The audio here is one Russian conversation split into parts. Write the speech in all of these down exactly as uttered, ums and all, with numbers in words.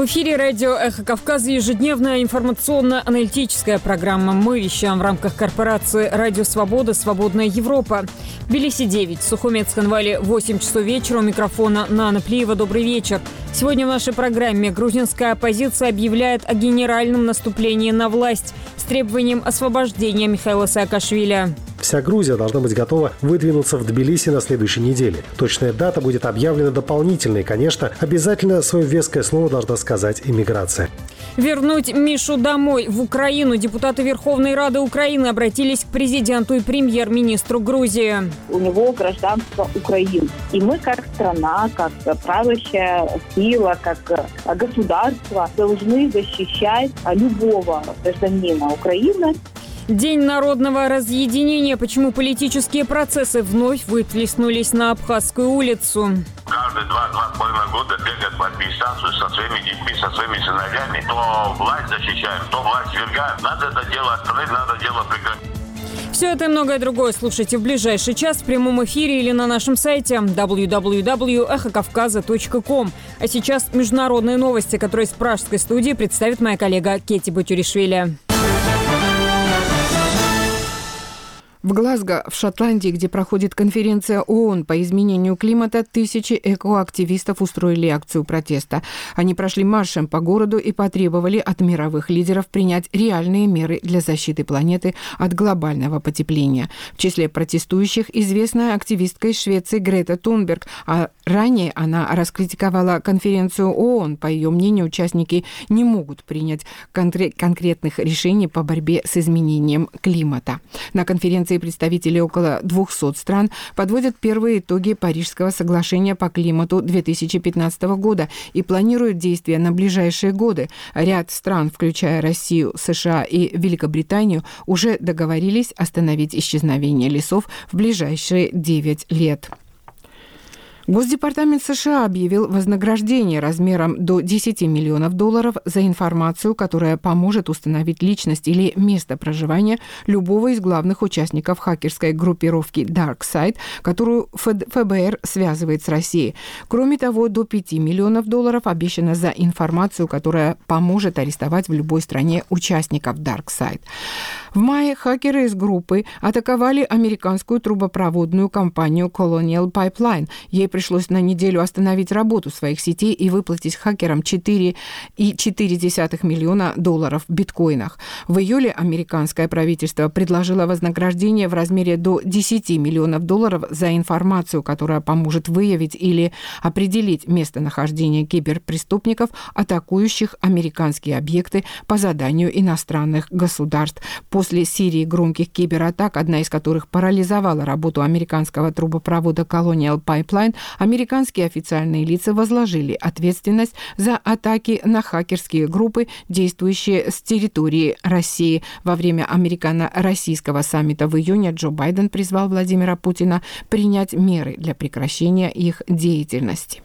В эфире радио «Эхо Кавказа» ежедневная информационно-аналитическая программа. Мы вещаем в рамках корпорации «Радио Свобода. Свободная Европа». В Тбилиси девять, в Сухуме Цхинвале восемь часов вечера. У микрофона Нана Плиева. Добрый вечер. Сегодня в нашей программе грузинская оппозиция объявляет о генеральном наступлении на власть с требованием освобождения Михаила Саакашвили. Вся Грузия должна быть готова выдвинуться в Тбилиси на следующей неделе. Точная дата будет объявлена дополнительно, и, конечно, обязательно свое веское слово должна сказать иммиграция. Вернуть Мишу домой в Украину. Депутаты Верховной Рады Украины обратились к президенту и премьер-министру Грузии. У него гражданство Украины. И мы как страна, как правящая сила, как государство должны защищать любого гражданина Украины. День народного разъединения. Почему политические процессы вновь выплеснулись на Абхазскую улицу? Каждые два-два с половиной года бегают по администрацию со своими детьми, со своими сыновьями. То власть защищаем, то власть свергают. Надо это дело остановить, надо дело прекратить. Все это и многое другое слушайте в ближайший час в прямом эфире или на нашем сайте дабл ю дабл ю дабл ю точка эхо кавказа точка ком. А сейчас международные новости, которые из пражской студии представит моя коллега Кетти Батюришвили. В Глазго, в Шотландии, где проходит конференция ООН по изменению климата, тысячи экоактивистов устроили акцию протеста. Они прошли маршем по городу и потребовали от мировых лидеров принять реальные меры для защиты планеты от глобального потепления. В числе протестующих известная активистка из Швеции Грета Тунберг, а ранее она раскритиковала конференцию ООН. По ее мнению, участники не могут принять конкре- конкретных решений по борьбе с изменением климата. На конференции представители около двухсот стран подводят первые итоги Парижского соглашения по климату две тысячи пятнадцатого года и планируют действия на ближайшие годы. Ряд стран, включая Россию, США и Великобританию, уже договорились остановить исчезновение лесов в ближайшие девять лет. Госдепартамент США объявил вознаграждение размером до десяти миллионов долларов за информацию, которая поможет установить личность или место проживания любого из главных участников хакерской группировки DarkSide, которую ФБР связывает с Россией. Кроме того, до пяти миллионов долларов обещано за информацию, которая поможет арестовать в любой стране участников DarkSide. В мае хакеры из группы атаковали американскую трубопроводную компанию Colonial Pipeline. Ей пришлось на неделю остановить работу своих сетей и выплатить хакерам четыре целых четыре десятых миллиона долларов в биткоинах. В июле американское правительство предложило вознаграждение в размере до десяти миллионов долларов за информацию, которая поможет выявить или определить местонахождение киберпреступников, атакующих американские объекты по заданию иностранных государств. После серии громких кибератак, одна из которых парализовала работу американского трубопровода Colonial Pipeline, американские официальные лица возложили ответственность за атаки на хакерские группы, действующие с территории России. Во время американо-российского саммита в июне Джо Байден призвал Владимира Путина принять меры для прекращения их деятельности.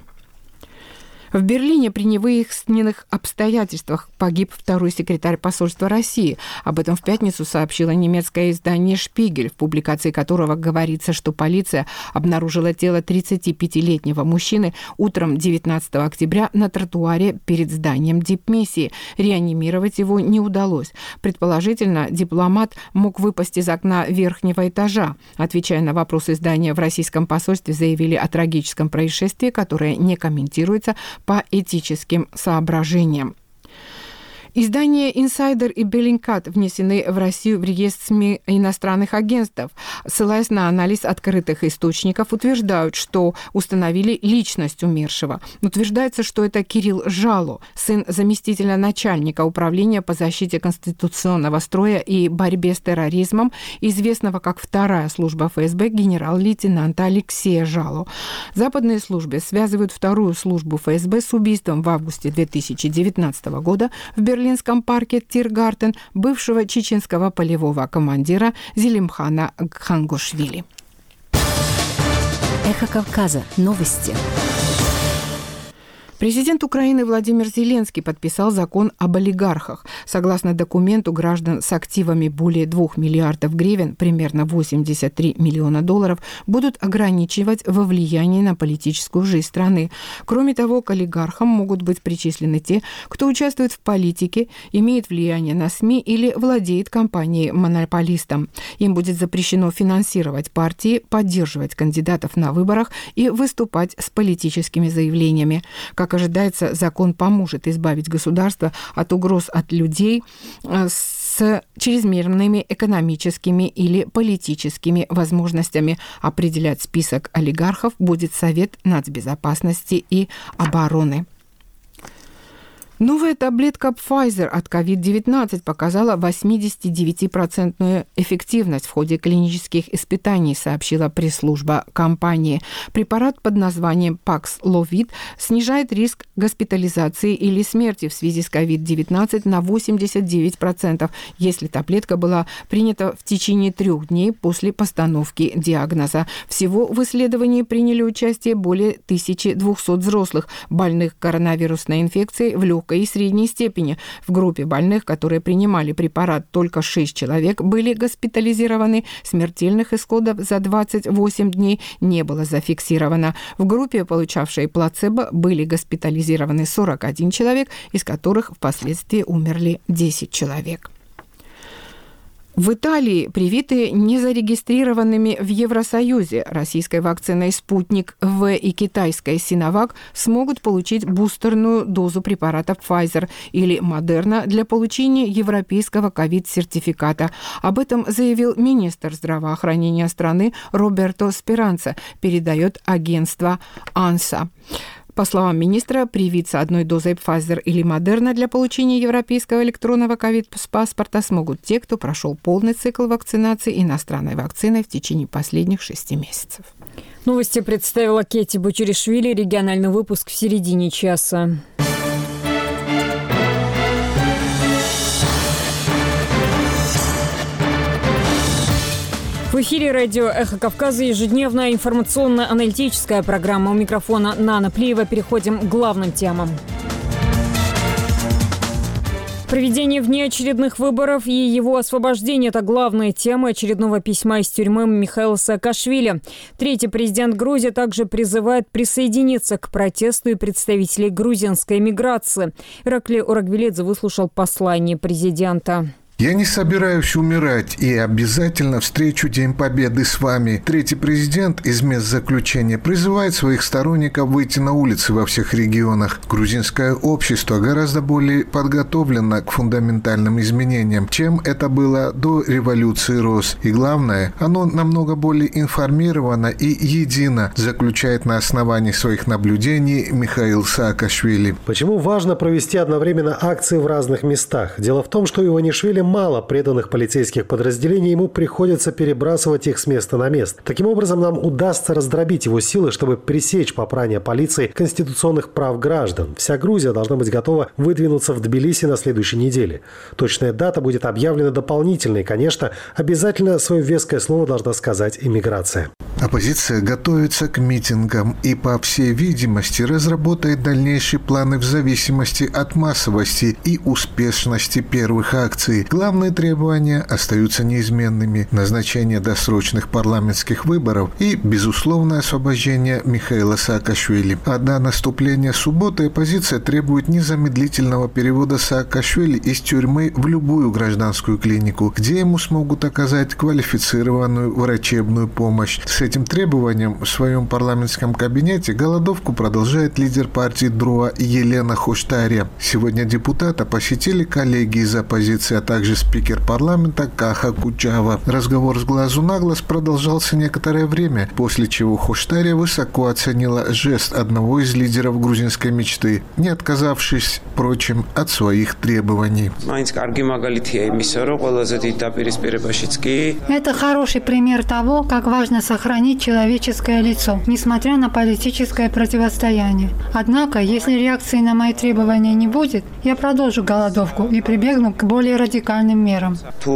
В Берлине при невыясненных обстоятельствах погиб второй секретарь посольства России. Об этом в пятницу сообщило немецкое издание «Шпигель», в публикации которого говорится, что полиция обнаружила тело тридцатипятилетнего мужчины утром девятнадцатого октября на тротуаре перед зданием дипмиссии. Реанимировать его не удалось. Предположительно, дипломат мог выпасть из окна верхнего этажа. Отвечая на вопрос издания, в российском посольстве заявили о трагическом происшествии, которое не комментируется по этическим соображениям. Издания «Инсайдер» и «Беллингкат» внесены в Россию в реестр СМИ иностранных агентств. Ссылаясь на анализ открытых источников, утверждают, что установили личность умершего. Утверждается, что это Кирилл Жало, сын заместителя начальника управления по защите конституционного строя и борьбе с терроризмом, известного как вторая служба ФСБ генерал-лейтенанта Алексея Жало. Западные службы связывают вторую службу ФСБ с убийством в августе две тысячи девятнадцатого года в Берлине в берлинском парке Тиргартен бывшего чеченского полевого командира Зелимхана Хангушвили. Эхо Кавказа. Новости. Президент Украины Владимир Зеленский подписал закон об олигархах. Согласно документу, граждан с активами более двух миллиардов гривен, примерно восемьдесят три миллиона долларов, будут ограничивать во влиянии на политическую жизнь страны. Кроме того, к олигархам могут быть причислены те, кто участвует в политике, имеет влияние на СМИ или владеет компанией-монополистом. Им будет запрещено финансировать партии, поддерживать кандидатов на выборах и выступать с политическими заявлениями. Как ожидается, закон поможет избавить государство от угроз от людей с чрезмерными экономическими или политическими возможностями. Определять список олигархов будет Совет нацбезопасности и обороны. Новая таблетка Pfizer от ковид девятнадцать показала восьмидесятидевятипроцентную эффективность в ходе клинических испытаний, сообщила пресс-служба компании. Препарат под названием Paxlovid снижает риск госпитализации или смерти в связи с ковид девятнадцать на восемьдесят девять процентов, если таблетка была принята в течение трех дней после постановки диагноза. Всего в исследовании приняли участие более тысячи двухсот взрослых, больных коронавирусной инфекцией в легкой и средней степени. В группе больных, которые принимали препарат, только шесть человек были госпитализированы. Смертельных исходов за двадцать восемь дней не было зафиксировано. В группе, получавшей плацебо, были госпитализированы сорок один человек, из которых впоследствии умерли десять человек. В Италии привиты незарегистрированными в Евросоюзе российской вакциной «Спутник В» и китайской «Синовак» смогут получить бустерную дозу препаратов Pfizer или Moderna для получения европейского ковид-сертификата. Об этом заявил министр здравоохранения страны Роберто Спиранца, передает агентство АНСА. По словам министра, привиться одной дозой Pfizer или Moderna для получения европейского электронного ковид-паспорта смогут те, кто прошел полный цикл вакцинации иностранной вакциной в течение последних шести месяцев. Новости представила Кетти Бучеришвили. Региональный выпуск в середине часа. В эфире радио «Эхо Кавказа» ежедневная информационно-аналитическая программа. У микрофона Нана Плиева. Переходим к главным темам. Проведение внеочередных выборов и его освобождение – это главная тема очередного письма из тюрьмы Михаила Саакашвили. Третий президент Грузии также призывает присоединиться к протесту и представителей грузинской миграции. Ираклий Орагвелидзе выслушал послание президента. Я не собираюсь умирать и обязательно встречу День Победы с вами. Третий президент из мест заключения призывает своих сторонников выйти на улицы во всех регионах. Грузинское общество гораздо более подготовлено к фундаментальным изменениям, чем это было до революции РОС. И главное, оно намного более информировано и едино, заключает на основании своих наблюдений Михаил Саакашвили. Почему важно провести одновременно акции в разных местах? Дело в том, что Иванишвили мало преданных полицейских подразделений, ему приходится перебрасывать их с места на место. Таким образом, нам удастся раздробить его силы, чтобы пресечь попрание полиции конституционных прав граждан. Вся Грузия должна быть готова выдвинуться в Тбилиси на следующей неделе. Точная дата будет объявлена дополнительно, и, конечно, обязательно свое веское слово должна сказать иммиграция. Оппозиция готовится к митингам и, по всей видимости, разработает дальнейшие планы в зависимости от массовости и успешности первых акций. Главные требования остаются неизменными – назначение досрочных парламентских выборов и, безусловное освобождение Михаила Саакашвили. А до наступления субботы оппозиция требует незамедлительного перевода Саакашвили из тюрьмы в любую гражданскую клинику, где ему смогут оказать квалифицированную врачебную помощь. С этим требованием в своем парламентском кабинете голодовку продолжает лидер партии ДРУА Елена Хоштария. Сегодня депутата посетили коллеги из оппозиции, а также спикер парламента Каха Кучава. Разговор с глазу на глаз продолжался некоторое время, после чего Хоштария высоко оценила жест одного из лидеров грузинской мечты, не отказавшись, впрочем, от своих требований. Это хороший пример того, как важно сохранить сохранить человеческое лицо, несмотря на политическое противостояние. Однако, если реакции на мои требования не будет, я продолжу голодовку и прибегну к более радикальным мерам.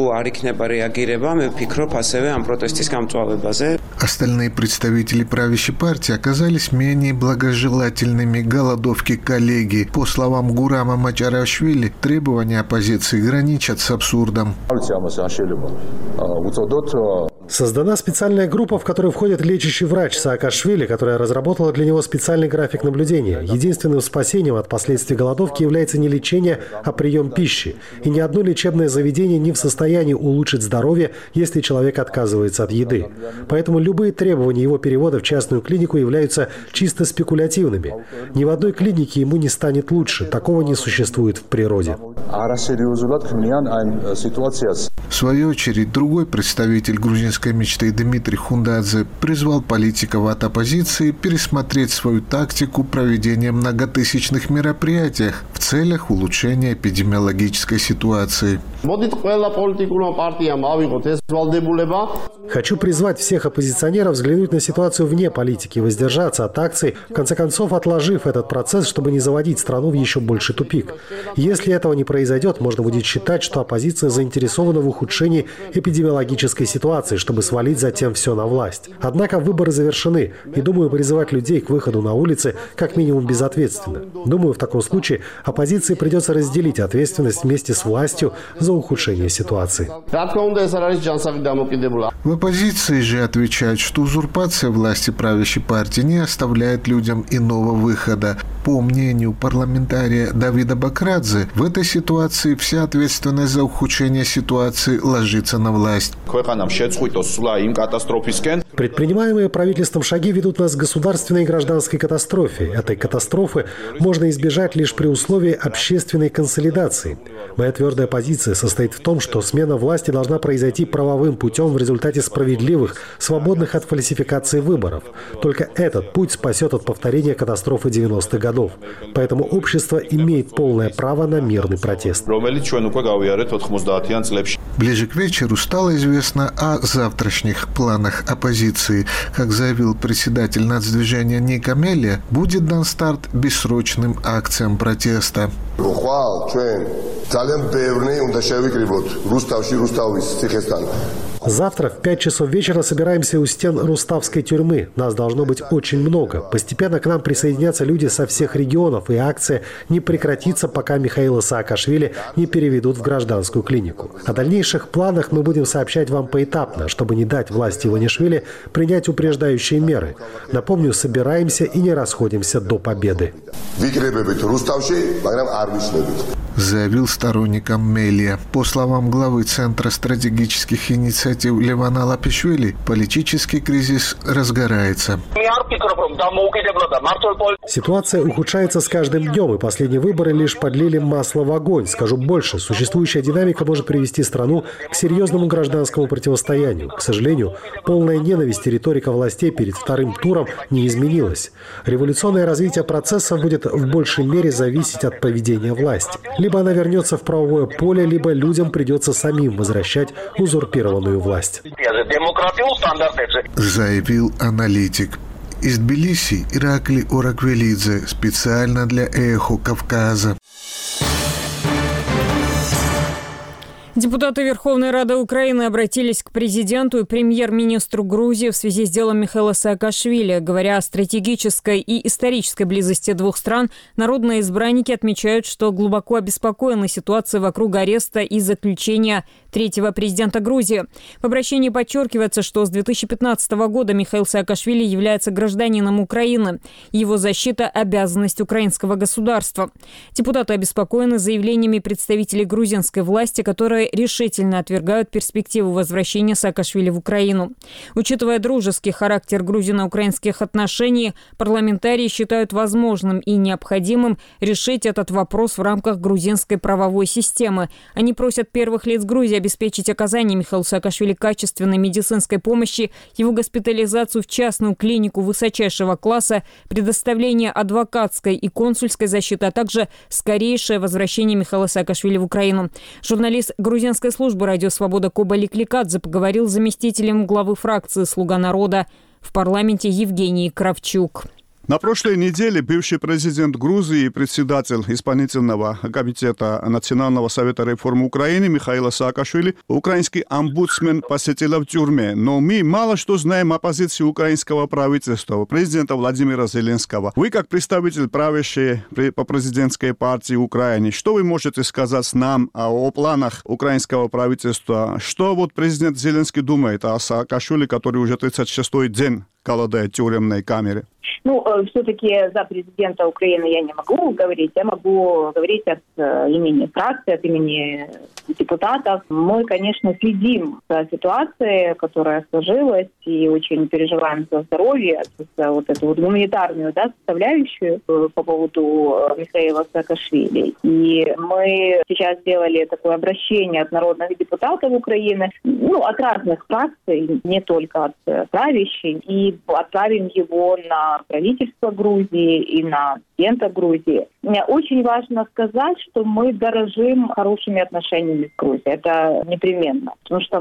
Остальные представители правящей партии оказались менее благожелательными к голодовке коллеги. По словам Гурама Мачарашвили, требования оппозиции граничат с абсурдом. Создана специальная группа, в которую входит лечащий врач Саакашвили, которая разработала для него специальный график наблюдения. Единственным спасением от последствий голодовки является не лечение, а прием пищи. И ни одно лечебное заведение не в состоянии улучшить здоровье, если человек отказывается от еды. Поэтому любые требования его перевода в частную клинику являются чисто спекулятивными. Ни в одной клинике ему не станет лучше. Такого не существует в природе. В свою очередь, другой представитель грузинской мечты Дмитрий Хундадзе призвал политиков от оппозиции пересмотреть свою тактику проведения многотысячных мероприятий в целях улучшения эпидемиологической ситуации. Хочу призвать всех оппозиционеров взглянуть на ситуацию вне политики и воздержаться от акций, в конце концов отложив этот процесс, чтобы не заводить страну в еще больший тупик. Если этого не произойдет, можно будет считать, что оппозиция заинтересована в ухудшении эпидемиологической ситуации, чтобы свалить затем все на власть. Однако выборы завершены, и думаю, призывать людей к выходу на улицы как минимум безответственно. Думаю, в таком случае оппозиции придется разделить ответственность вместе с властью за ухудшение ситуации. В оппозиции же отвечают, что узурпация власти правящей партии не оставляет людям иного выхода. По мнению парламентария Давида Бакрадзе, в этой ситуации вся ответственность за ухудшение ситуации ложится на власть. Предпринимаемые правительством шаги ведут нас к государственной и гражданской катастрофе. Этой катастрофы можно избежать лишь при условии общественной консолидации. Моя твердая позиция состоит в том, что смена власти должна произойти правовым путем в результате справедливых, свободных от фальсификации выборов. Только этот путь спасет от повторения катастрофы девяностых годов. Поэтому общество имеет полное право на мирный протест. Ближе к вечеру стало известно о завтрашних планах оппозиции. Как заявил председатель нацдвижения Ник Амелия, будет дан старт бессрочным акциям протеста. Завтра в пять часов вечера собираемся у стен Руставской тюрьмы. Нас должно быть очень много. Постепенно к нам присоединятся люди со всех регионов, и акция не прекратится, пока Михаила Саакашвили не переведут в гражданскую клинику. О дальнейших планах мы будем сообщать вам поэтапно, чтобы не дать власти Иванишвили принять упреждающие меры. Напомню, собираемся и не расходимся до победы. Заявил сторонникам Мелия. По словам главы Центра стратегических инициатив Левана Лапишвили, политический кризис разгорается. Ситуация ухудшается с каждым днем, и последние выборы лишь подлили масло в огонь. Скажу больше, существующая динамика может привести страну к серьезному гражданскому противостоянию. К сожалению, полная ненависть и риторика властей перед вторым туром не изменилась. Революционное развитие процессов будет в большей мере зависеть от поведения власти. Либо она вернется в правовое поле, либо людям придется самим возвращать узурпированную власть. Заявил аналитик. Из Тбилиси Иракли Ораквелидзе специально для «Эхо Кавказа». Депутаты Верховной Рады Украины обратились к президенту и премьер-министру Грузии в связи с делом Михаила Саакашвили. Говоря о стратегической и исторической близости двух стран, народные избранники отмечают, что глубоко обеспокоены ситуацией вокруг ареста и заключения третьего президента Грузии. В обращении подчеркивается, что с две тысячи пятнадцатого года Михаил Саакашвили является гражданином Украины. Его защита – обязанность украинского государства. Депутаты обеспокоены заявлениями представителей грузинской власти, которые решительно отвергают перспективу возвращения Саакашвили в Украину. Учитывая дружеский характер грузино-украинских отношений, парламентарии считают возможным и необходимым решить этот вопрос в рамках грузинской правовой системы. Они просят первых лиц Грузии обеспечить оказание Михаилу Саакашвили качественной медицинской помощи, его госпитализацию в частную клинику высочайшего класса, предоставление адвокатской и консульской защиты, а также скорейшее возвращение Михаила Саакашвили в Украину. Журналист грузинской службы «Радио Свобода» Коба Ликликадзе поговорил с заместителем главы фракции «Слуга народа» в парламенте Евгений Кравчук. На прошлой неделе бывший президент Грузии и председатель исполнительного комитета Национального совета реформ Украины Михаил Саакашвили украинский омбудсмен посетила в тюрьме. Но мы мало что знаем о позиции украинского правительства, президента Владимира Зеленского. Вы, как представитель правящей по президентской партии Украины, что вы можете сказать нам о, о планах украинского правительства? Что вот президент Зеленский думает о Саакашвили, который уже тридцать шестой день голодает в тюремной камере? Ну, все-таки за президента Украины я не могу говорить. Я могу говорить от имени фракции, от имени депутатов. Мы, конечно, следим за ситуацией, которая сложилась, и очень переживаем за здоровье, за вот эту вот гуманитарную, да, составляющую по поводу Михаила Саакашвили. И мы сейчас сделали такое обращение от народных депутатов Украины, ну, от разных фракций, не только от правящей, и отправим его на правительство Грузии и на президента Грузии. Мне очень важно сказать, что мы дорожим хорошими отношениями с Грузией. Это непременно. Потому что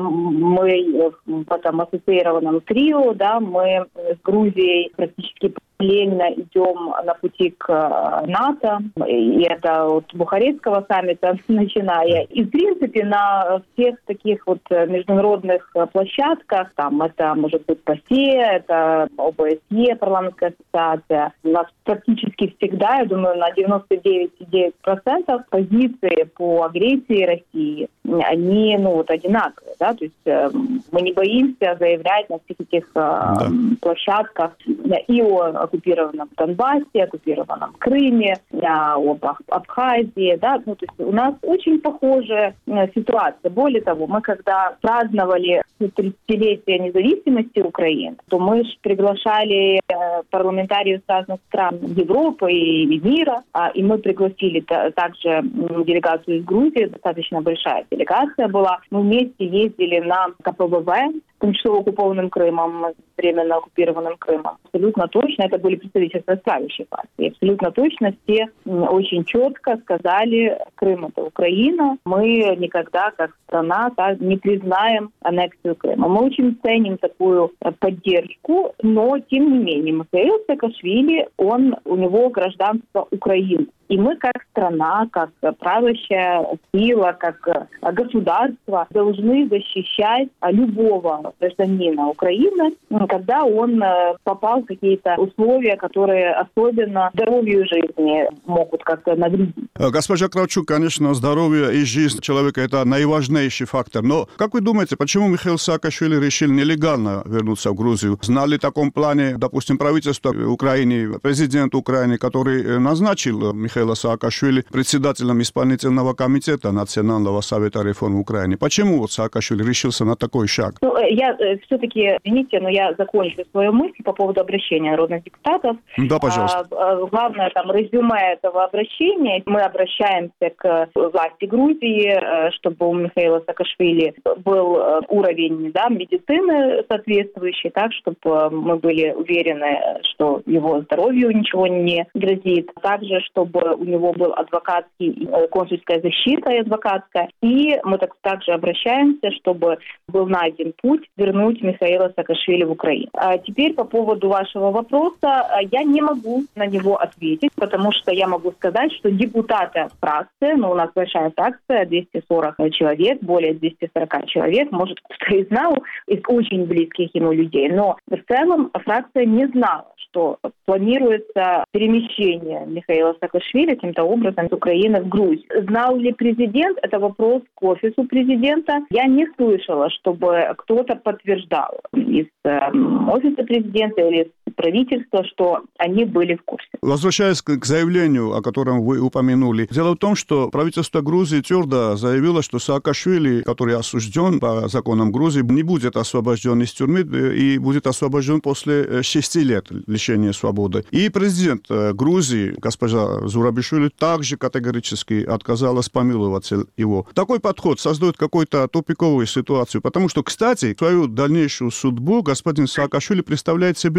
мы в этом ассоциированном трио, да, мы с Грузией практически параллельно идем на пути к НАТО. И это от Бухарестского саммита начиная. И, в принципе, на всех таких вот международных площадках, там это может быть ПАСЕ, это ОБСЕ, парламентская ассоциация, у нас практически всегда, я думаю, на девяносто девять целых девять десятых процента позиции по агрессии России, они, ну, вот одинаковые, да, то есть э, мы не боимся заявлять на всех этих э, да. площадках и о оккупированном Донбассе, оккупированном Крыме, об Абхазии, да, ну, то есть у нас очень похожая ситуация. Более того, мы когда праздновали тридцатилетие независимости Украины, то мы же приглашали парламентариев с разных стран Европы и мира, и мы пригласили также делегацию из Грузии, достаточно большая делегация была. Мы вместе ездили на КПВВ, тимчасово оккупованным Крымом, временно оккупированным Крымом. Абсолютно точно, это были представительства правящей партии. Абсолютно точно все очень четко сказали: Крым — это Украина, мы никогда как страна так не признаем аннексию Крыма. Мы очень ценим такую поддержку, но тем не менее Михаил Саакашвили, он, у него гражданство Украины. И мы как страна, как правящая сила, как государство должны защищать любого гражданина Украины, когда он попал в какие-то условия, которые особенно здоровью жизни могут как-то навредить. Госпожа Кравчук, конечно, здоровье и жизнь человека – это наиважнейший фактор. Но как вы думаете, почему Михаил Саакашвили решил нелегально вернуться в Грузию? Знали в таком плане, допустим, правительство Украины, президент Украины, который назначил Михаила Саакашвили председателем исполнительного комитета Национального совета реформ Украины? Почему вот Саакашвили решился на такой шаг? Ну, я все-таки, извините, но я закончу свою мысль по поводу обращения народных депутатов. Да, пожалуйста. А, главное, там, резюме этого обращения. Мы обращаемся к власти Грузии, чтобы у Михаила Саакашвили был уровень, да, медицины соответствующий, так, чтобы мы были уверены, что его здоровью ничего не грозит. Также, чтобы у него был адвокатский, консульская защита и адвокатская. И мы так, также обращаемся, чтобы был найден путь вернуть Михаила Саакашвили в Украину. А теперь по поводу вашего вопроса. Я не могу на него ответить, потому что я могу сказать, что депутаты фракции, ну, у нас большая фракция, двести сорок человек, более двести сорок человек, может, кто-то и знал из очень близких ему людей, но в целом фракция не знала, что планируется перемещение Михаила Саакашвили каким-то образом из Украины в Грузию. Знал ли президент? Это вопрос к офису президента. Я не слышала, чтобы кто-то подтверждал из э, офиса президента или из правительства, что они были в курсе. Возвращаясь к заявлению, о котором вы упомянули, дело в том, что правительство Грузии твердо заявило, что Саакашвили, который осужден по законам Грузии, не будет освобожден из тюрьмы и будет освобожден после шести лет лишения свободы. И президент Грузии, госпожа Зурабишвили, также категорически отказалась помиловать его. Такой подход создает какую-то тупиковую ситуацию, потому что, кстати, свою дальнейшую судьбу господин Саакашвили представляет себе иначе,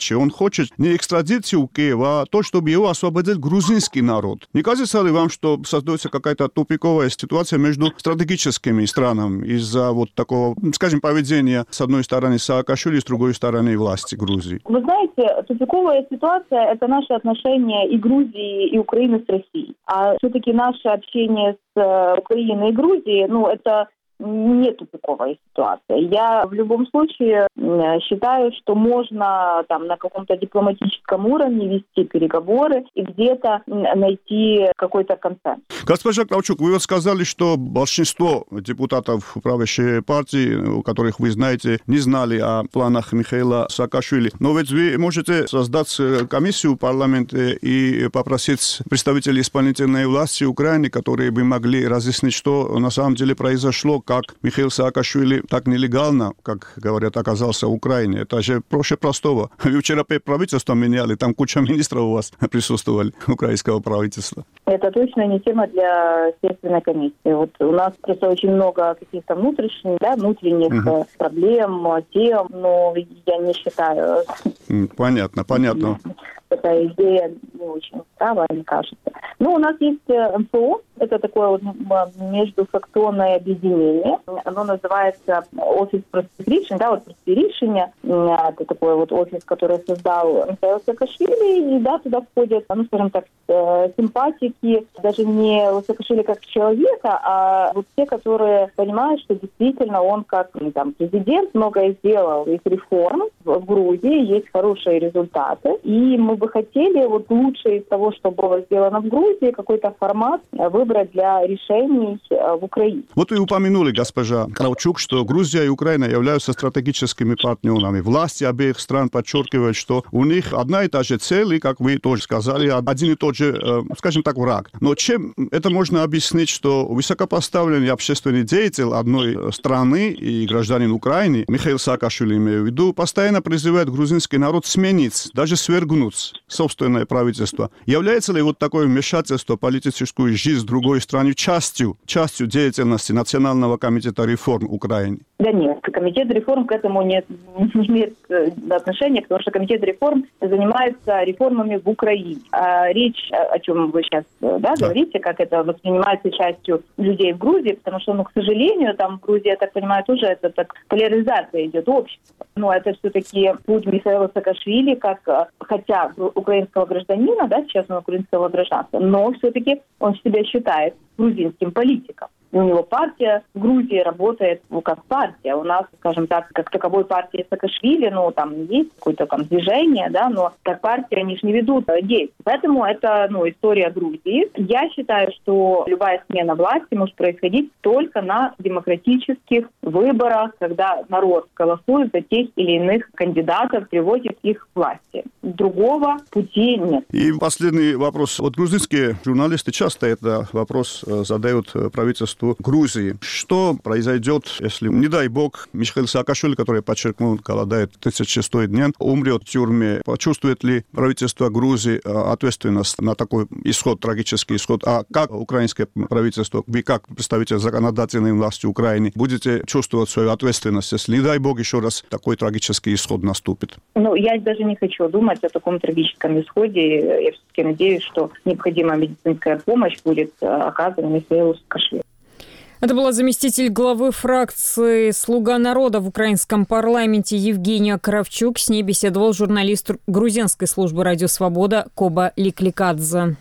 следующее. Он хочет не экстрадицию Киева, а то, чтобы его освободил грузинский народ. Не кажется ли вам, что создается какая-то тупиковая ситуация между стратегическими странами из-за вот такого, скажем, поведения с одной стороны Саакашвили, с другой стороны власти Грузии? Вы знаете, тупиковая ситуация – это наши отношения и Грузии, и Украины с Россией. А все-таки наше общение с Украиной и Грузией, ну, это не тупиковая ситуация. Я в любом случае считаю, что можно там на каком-то дипломатическом уровне вести переговоры и где-то найти какой-то консенсус. Госпожа Кравчук, вы вот сказали, что большинство депутатов правящей партии, у которых вы знаете, не знали о планах Михаила Саакашвили. Но ведь вы можете создать комиссию в парламенте и попросить представителей исполнительной власти Украины, которые бы могли разъяснить, что на самом деле произошло, как Михаил Саакашвили так нелегально, как говорят, оказался в Украине. Это же проще простого. Вы вчера правительство меняли, там куча министров у вас присутствовали, украинского правительства. Это точно не тема для следственной комиссии. Вот у нас просто очень много каких-то внутренних, да, внутренних uh-huh. проблем, тем, но я не считаю... Понятно, понятно. Эта идея не очень здравая, мне кажется. Ну, у нас есть эм эф о, это такое вот междуфракционное объединение. Оно называется офис проспиришения, да, вот проспиришения. Это такой вот офис, который создал Михаил Саакашвили. И да, туда входят, ну, скажем так, симпатики, даже не Саакашвили как человека, а вот те, которые понимают, что действительно он как там, президент многое сделал из реформ в Грузии, есть хорошие результаты. И мы бы хотели вот лучше из того, что было сделано в Грузии, какой-то формат выбрать для решений в Украине. Вот вы упомянули, госпожа Кравчук, что Грузия и Украина являются стратегическими партнерами. Власти обеих стран подчеркивают, что у них одна и та же цель, и, как вы тоже сказали, один и тот же, скажем так, враг. Но чем это можно объяснить, что высокопоставленный общественный деятель одной страны и гражданин Украины, Михаил Саакашвили, имею в виду, постоянно призывает грузинский народ сменить, даже свергнуть собственное правительство. Является ли вот такое вмешательство в политическую жизнь другой страны частью, частью деятельности Национального комитета реформ Украины? Да нет, комитет реформ к этому не, не имеет отношения, потому что комитет реформ занимается реформами в Украине. А речь, о чем вы сейчас да, да. говорите, как это воспринимается частью людей в Грузии, потому что, ну, к сожалению, там в Грузии, я так понимаю, тоже это так поляризация идет общества. Но это все-таки путь Михаила Саакашвили, как, хотя украинского гражданина, да, сейчас он украинского гражданства, но все-таки он себя считает грузинским политиком. И у него партия в Грузии работает, ну, как партия. У нас, скажем так, как таковой партии Саакашвили, ну, там есть какое-то там движение, да, но как партия они же не ведут действий. Поэтому это, ну, история Грузии. Я считаю, что любая смена власти может происходить только на демократических выборах, когда народ голосует за тех или иных кандидатов, приводит их к власти. Другого пути нет. И последний вопрос. Вот грузинские журналисты часто этот вопрос задают правительству Грузии. Что произойдет, если, не дай бог, Михаил Саакашвили, который, подчеркнул, голодает тридцать шестой день, умрет в тюрьме? Почувствует ли правительство Грузии ответственность на такой исход, трагический исход? А как украинское правительство, вы как представитель законодательной власти Украины, будете чувствовать свою ответственность, если, не дай бог, еще раз такой трагический исход наступит? Ну, я даже не хочу думать о таком трагическом исходе. Я все-таки надеюсь, что необходимая медицинская помощь будет оказана Михаилу Саакашвили. Это была заместитель главы фракции «Слуга народа» в украинском парламенте Евгения Кравчук. С ней беседовал журналист грузинской службы «Радио Свобода» Коба Ликликадзе.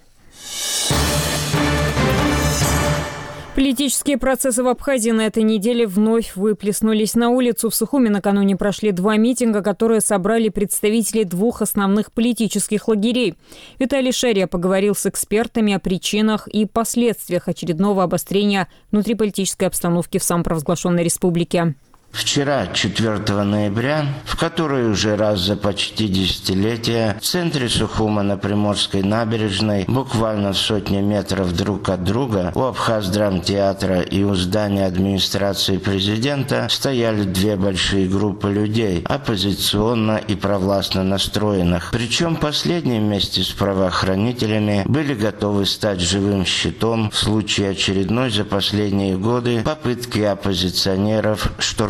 Политические процессы в Абхазии на этой неделе вновь выплеснулись на улицу. В Сухуми накануне прошли два митинга, которые собрали представителей двух основных политических лагерей. Виталий Шерия поговорил с экспертами о причинах и последствиях очередного обострения внутриполитической обстановки в самопровозглашенной республике. Вчера, четвёртого ноября, в который уже раз за почти десятилетие, в центре Сухума на Приморской набережной, буквально в сотне метров друг от друга, у Абхаздрамтеатра и у здания администрации президента стояли две большие группы людей, оппозиционно и провластно настроенных. Причем последние вместе с правоохранителями были готовы стать живым щитом в случае очередной за последние годы попытки оппозиционеров штурмовать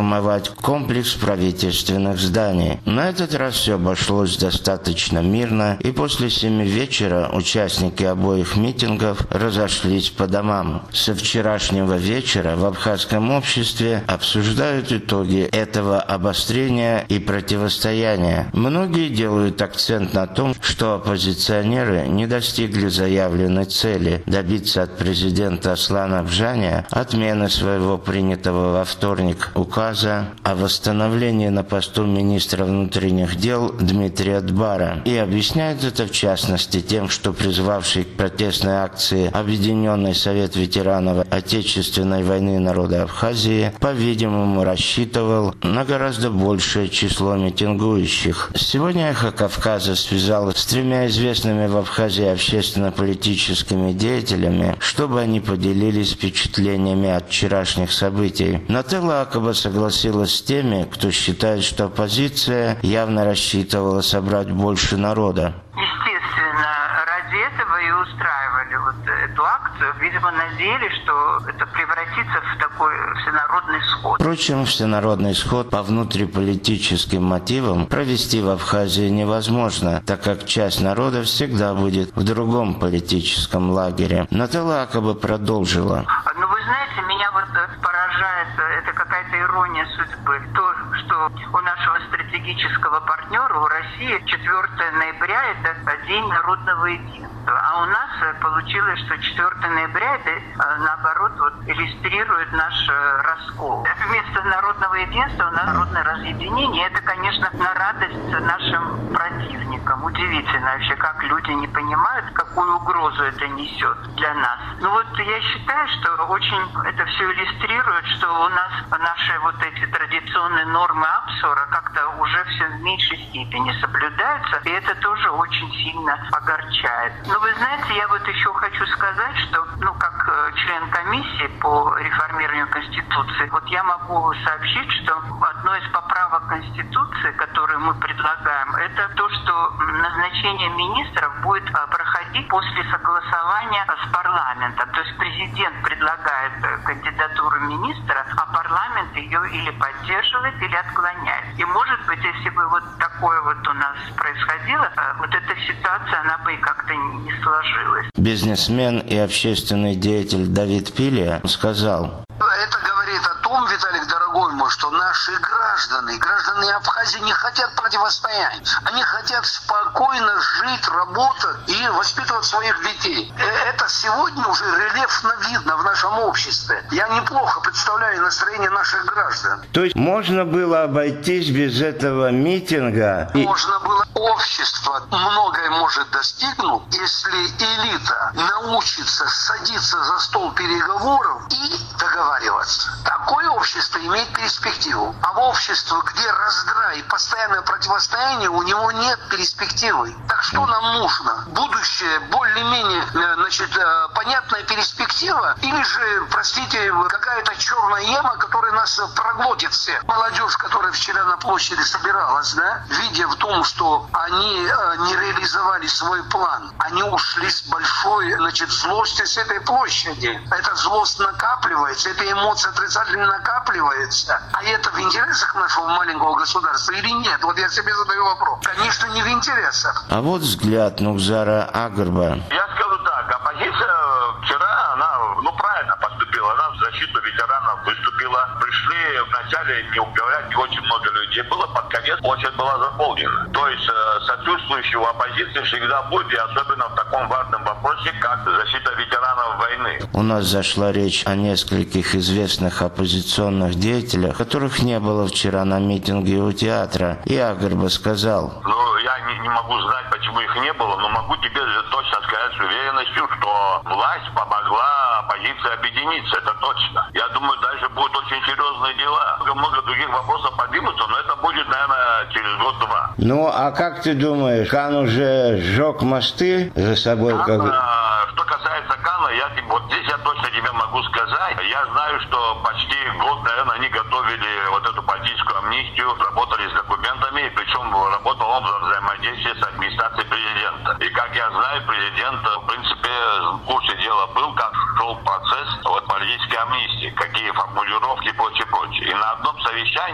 штурмовать комплекс правительственных зданий. На этот раз все обошлось достаточно мирно, и после семи вечера участники обоих митингов разошлись по домам. Со вчерашнего вечера в абхазском обществе обсуждают итоги этого обострения и противостояния. Многие делают акцент на том, что оппозиционеры не достигли заявленной цели – добиться от президента Аслана Бжаня отмены своего принятого во вторник указа о восстановлении на посту министра внутренних дел Дмитрия Дбара. И объясняют это в частности тем, что призвавший к протестной акции Объединенный совет ветеранов Отечественной войны народа Абхазии, по-видимому, рассчитывал на гораздо большее число митингующих. Сегодня «Эхо Кавказа» связалось с тремя известными в Абхазии общественно-политическими деятелями, чтобы они поделились впечатлениями от вчерашних событий. Нателла Акаба согласилась с теми, кто считает, что оппозиция явно рассчитывала собрать больше народа. Естественно, ради этого и устраивали вот эту акцию. Видимо, надеялись, что это превратится в такой всенародный сход. Впрочем, всенародный сход по внутриполитическим мотивам провести в Абхазии невозможно, так как часть народа всегда будет в другом политическом лагере. Нателла Акаба продолжила. Ну, вы знаете, меня вот поражает, это какая-то ирония судьбы. То, что у нашего стратегического партнера, у России, четвёртого ноября – это День народного единства. А у нас получилось, что четвёртого ноября это, наоборот, вот, иллюстрирует наш раскол. Вместо народного единства у нас народное разъединение. Это, конечно, на радость нашим противникам. Удивительно вообще, как люди не понимают, какую угрозу это несет для нас. Ну вот я считаю, что очень это все иллюстрирует, что у нас наши вот эти традиционные нормы Апсора как-то уже все в меньшей степени соблюдаются, и это тоже очень сильно огорчает. Но вы знаете, я вот еще хочу сказать, что, ну, как член комиссии по реформированию Конституции, вот я могу сообщить, что одной из поправок Конституции, которую мы предлагаем, это то, что назначение министров будет проходить после согласования с парламентом. То есть президент предлагает кандидатуру министра, а парламент ее или поддерживает, или отклоняет. И, может быть, если бы вот такое вот у нас происходило, вот эта ситуация, она бы как-то не сложилась. Бизнесмен и общественный деятель Давид Пилия сказал: это говорит о том, Виталик, дорогой мой, что наши граждане, граждане Абхазии не хотят противостояния. Они хотят спокойно жить, работать и воспитывать своих детей. Это сегодня уже рельефно видно в нашем обществе. Я неплохо представляю настроение наших граждан. То есть можно было обойтись без этого митинга? И... Можно было. Общество многое может достигнуть, если элита научится садиться за стол переговоров и договариваться. Такое общество имеет перспективу. А в обществе, где раздрай и постоянное противостояние, у него нет перспективы. Так что нам нужно? Будущее, более-менее, значит, понятная перспектива, или же, простите, какая-то черная яма, которая нас проглотит всех. Молодежь, которая вчера на площади собиралась, да, видя в том, что они не реализовали свой план, они ушли с большой, значит, злостью с этой площади. Эта злость накапливается, эта эмоция отрицательно накапливается. А это в интересах нашего маленького государства или нет? Вот я себе задаю вопрос. Конечно, не в интересах. А вот взгляд Нугзара Агарба. Я скажу так, оппозиция вчера, она, ну, правильно поступила, она в защиту ветеранов выступила. Пришли вначале, не уговорять, не очень много людей было, под конец площадь была заполнена. То есть э, сочувствующего оппозиции всегда будет, и особенно в таком важном вопросе, как защита ветеранов войны. У нас зашла речь о нескольких известных оппозиционных деятелях, которых не было вчера на митинге у театра. И Агарба сказал: ну, я не, не могу знать, почему их не было, но могу тебе точно сказать с уверенностью, что власть помогла оппозиции объединиться, это точно. Я думаю, дальше будут очень серьезные дела. Много других вопросов поднимутся, но это будет, наверное, через год-два. Ну, а как ты думаешь, Кан уже сжег мосты за собой? Кан, как... а, что касается Кана, я, вот здесь я точно тебе могу сказать. Я знаю, что почти год, наверное, они готовили вот эту политическую амнистию, работали с документами, причем работал он в взаимодействии с администрацией президента. И, как я знаю, президент, в принципе, в курсе дела был, как шел процесс вот, политической амнистии, какие формулировки и прочее, прочее. И на одном совещании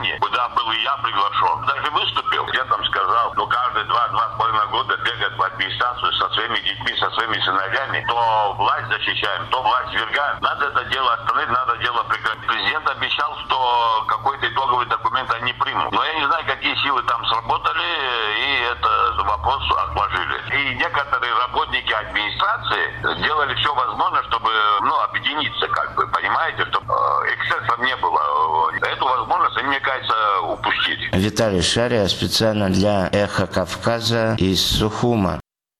хорошо. Даже выступил, я там сказал, ну каждые два-два с половиной года бегать в администрацию со своими детьми, со своими сыновьями, то власть защищаем, то власть свергаем. Надо это дело остановить, надо дело прекратить. Президент обещал, что какой-то итоговый документ они примут. Но я не знаю, какие силы там сработали, и этот вопрос отложили. И некоторые работники администрации делали все возможное, чтобы, ну, объединиться, как бы, понимаете, чтобы эксцессов не было. Эту возможность они, мне кажется, упустили. Виталий Шария специально для «Эхо Кавказа» из Сухума.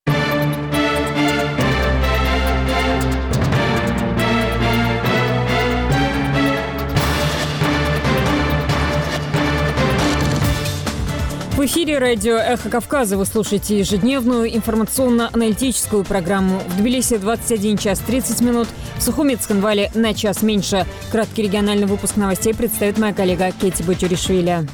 В эфире радио «Эхо Кавказа» вы слушаете ежедневную информационно-аналитическую программу. В Тбилиси двадцать один час тридцать минут, в Сухуме и Цхинвале на час меньше. Краткий региональный выпуск новостей представит моя коллега Кетти Бочуришвили.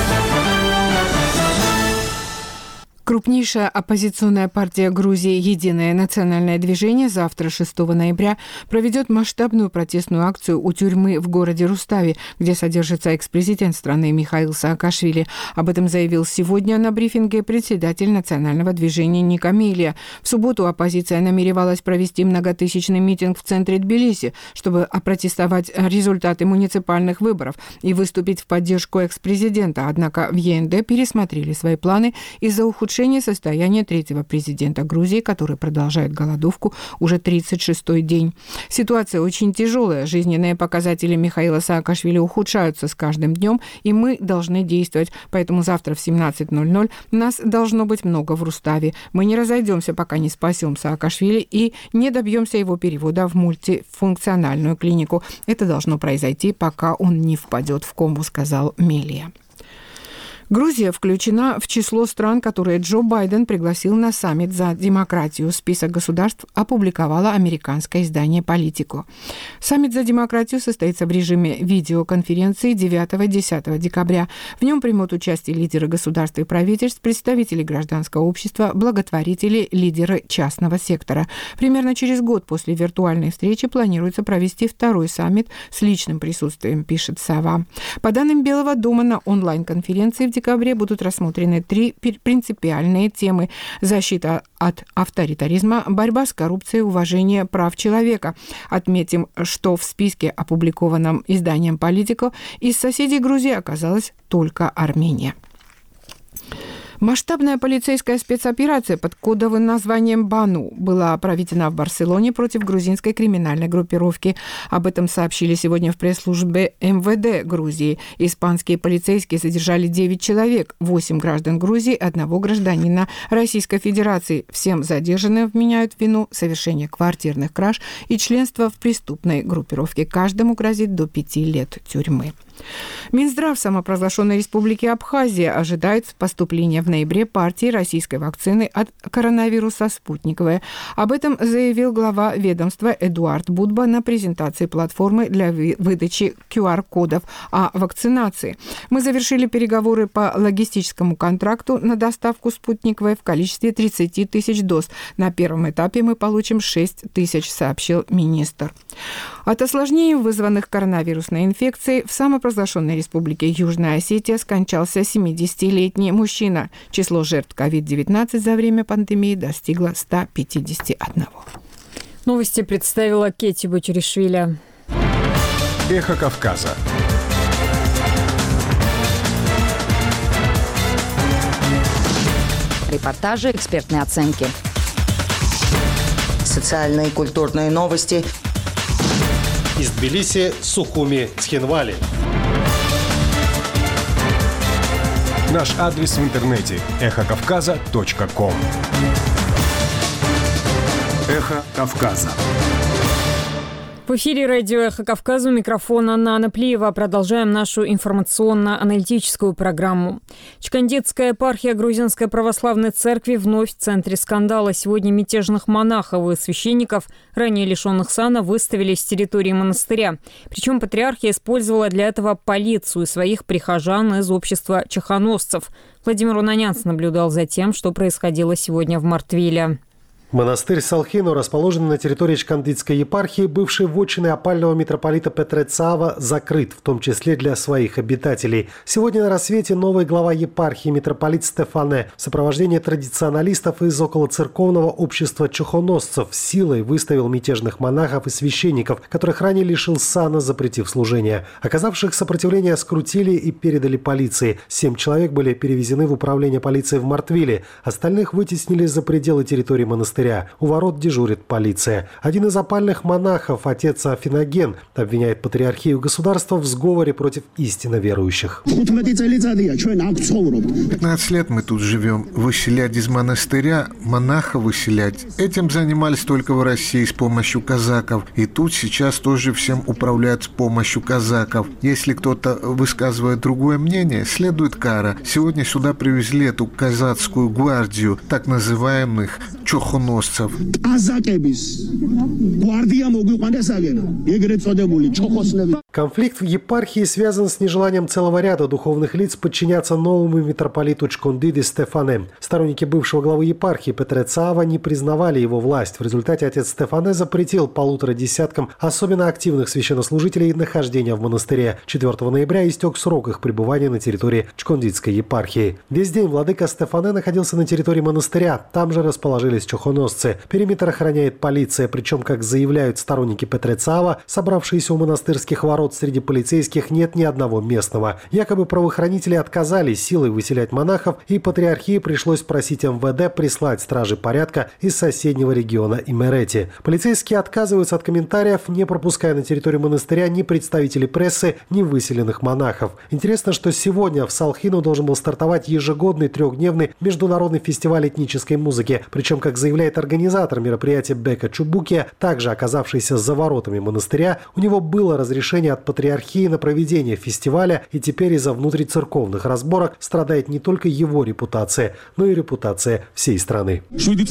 Крупнейшая оппозиционная партия Грузии «Единое национальное движение» завтра, шестого ноября, проведет масштабную протестную акцию у тюрьмы в городе Рустави, где содержится экс-президент страны Михаил Саакашвили. Об этом заявил сегодня на брифинге председатель национального движения Ник Амелия. В субботу оппозиция намеревалась провести многотысячный митинг в центре Тбилиси, чтобы опротестовать результаты муниципальных выборов и выступить в поддержку экс-президента. Однако в Е Н Д пересмотрели свои планы из-за ухудшения состояния третьего президента Грузии, который продолжает голодовку уже тридцать шестой день. Ситуация очень тяжелая. Жизненные показатели Михаила Саакашвили ухудшаются с каждым днем, и мы должны действовать. Поэтому завтра в семнадцать ноль ноль нас должно быть много в Руставе. Мы не разойдемся, пока не спасем Саакашвили и не добьемся его перевода в мультифункциональную клинику. Это должно произойти, пока он не впадет в кому, сказал Мелия. Грузия включена в число стран, которые Джо Байден пригласил на саммит за демократию. Список государств опубликовало американское издание «Политико». Саммит за демократию состоится в режиме видеоконференции девятого-десятого декабря. В нем примут участие лидеры государств и правительств, представители гражданского общества, благотворители, лидеры частного сектора. Примерно через год после виртуальной встречи планируется провести второй саммит с личным присутствием, пишет «Сова». По данным Белого дома, на онлайн-конференции в декабре будут рассмотрены три принципиальные темы: защита от авторитаризма, борьба с коррупцией, уважение прав человека. Отметим, что в списке, опубликованном изданием «Политико», из соседей Грузии оказалась только Армения. Масштабная полицейская спецоперация под кодовым названием «Бану» была проведена в Барселоне против грузинской криминальной группировки. Об этом сообщили сегодня в пресс-службе Эм Вэ Дэ Грузии. Испанские полицейские задержали девять человек, восемь граждан Грузии, одного гражданина Российской Федерации. Всем задержанным вменяют в вину совершение квартирных краж и членство в преступной группировке. Каждому грозит до пяти лет тюрьмы. Минздрав самопровозглашенной республики Абхазия ожидает поступления в ноябре партии российской вакцины от коронавируса «Спутниковая». Об этом заявил глава ведомства Эдуард Будба на презентации платформы для выдачи ку ар кодов о вакцинации. Мы завершили переговоры по логистическому контракту на доставку «Спутниковой» в количестве тридцать тысяч доз. На первом этапе мы получим шесть тысяч, сообщил министр. От осложнений, вызванных коронавирусной инфекцией, в самопровозглашенной республике Южная Осетия скончался семидесятилетний мужчина. Число жертв ковид девятнадцать за время пандемии достигло ста пятидесяти одного. Новости представила Кетти Бочуришвили. Эхо Кавказа. Репортажи, экспертные оценки. Социальные и культурные новости. Из Тбилиси, Сухуми, Цхинвали. Наш адрес в интернете – эхо кавказа точка ком. Эхо Кавказа. В эфире радио «Эхо Кавказа», у микрофона Анна Анаплиева. Продолжаем нашу информационно-аналитическую программу. Чкандетская епархия Грузинской православной церкви вновь в центре скандала. Сегодня мятежных монахов и священников, ранее лишенных сана, выставили с территории монастыря. Причем патриархия использовала для этого полицию и своих прихожан из общества чехоносцев. Владимир Унанян наблюдал за тем, что происходило сегодня в Мартвиле. Монастырь Салхино, расположенный на территории Чкандидской епархии, бывший вотчиной опального митрополита Петре Цаава, закрыт, в том числе для своих обитателей. Сегодня на рассвете новый глава епархии митрополит Стефане в сопровождении традиционалистов из околоцерковного общества чухоносцев силой выставил мятежных монахов и священников, которых ранее лишил сана, запретив служение. Оказавших сопротивление скрутили и передали полиции. Семь человек были перевезены в управление полиции в Мартвиле. Остальных вытеснили за пределы территории монастыря. У ворот дежурит полиция. Один из опальных монахов, отец Афиноген, обвиняет патриархию государства в сговоре против истинно верующих. пятнадцать лет мы тут живем. Выселять из монастыря, монаха выселять. Этим занимались только в России с помощью казаков. И тут сейчас тоже всем управляют с помощью казаков. Если кто-то высказывает другое мнение, следует кара. Сегодня сюда привезли эту казацкую гвардию, так называемых чухоносцев. Конфликт в епархии связан с нежеланием целого ряда духовных лиц подчиняться новому митрополиту Чкондиди Стефане. Сторонники бывшего главы епархии Петре Цаава не признавали его власть. В результате отец Стефане запретил полутора десяткам особенно активных священнослужителей нахождение в монастыре. четвёртого ноября истек срок их пребывания на территории Чкондидской епархии. Весь день владыка Стефане находился на территории монастыря. Там же расположились чухоносцы. Периметр охраняет полиция, причем, как заявляют сторонники Петре Цаава, собравшиеся у монастырских ворот среди полицейских нет ни одного местного. Якобы правоохранители отказались силой выселять монахов, и патриархии пришлось просить эм вэ дэ прислать стражи порядка из соседнего региона Имерети. Полицейские отказываются от комментариев, не пропуская на территорию монастыря ни представителей прессы, ни выселенных монахов. Интересно, что сегодня в Салхино должен был стартовать ежегодный трехдневный международный фестиваль этнической музыки. Причем, как заявляет организатор мероприятия Бека Чубуки, также оказавшийся за воротами монастыря, у него было разрешение от патриархии на проведение фестиваля, и теперь из-за внутрицерковных разборок страдает не только его репутация, но и репутация всей страны.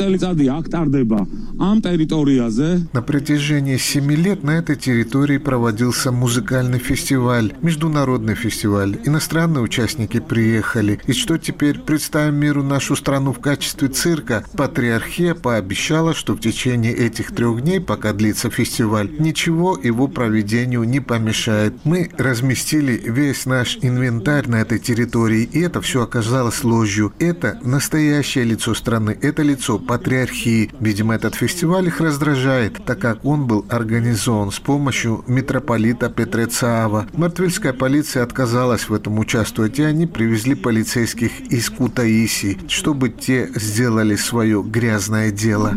На протяжении семи лет на этой территории проводился музыкальный фестиваль, международный фестиваль. Иностранные участники приехали. И что теперь? Представим миру нашу страну в качестве цирка. Патриархия пообещала, что в течение этих трех дней, пока длится фестиваль, ничего его проведению не помешает. Мы разместили весь наш инвентарь на этой территории, и это все оказалось ложью. Это настоящее лицо страны, это лицо патриархии. Видимо, этот фестиваль их раздражает, так как он был организован с помощью митрополита Петре Цаава. Мартвильская полиция отказалась в этом участвовать, и они привезли полицейских из Кутаиси, чтобы те сделали свое грязное дело.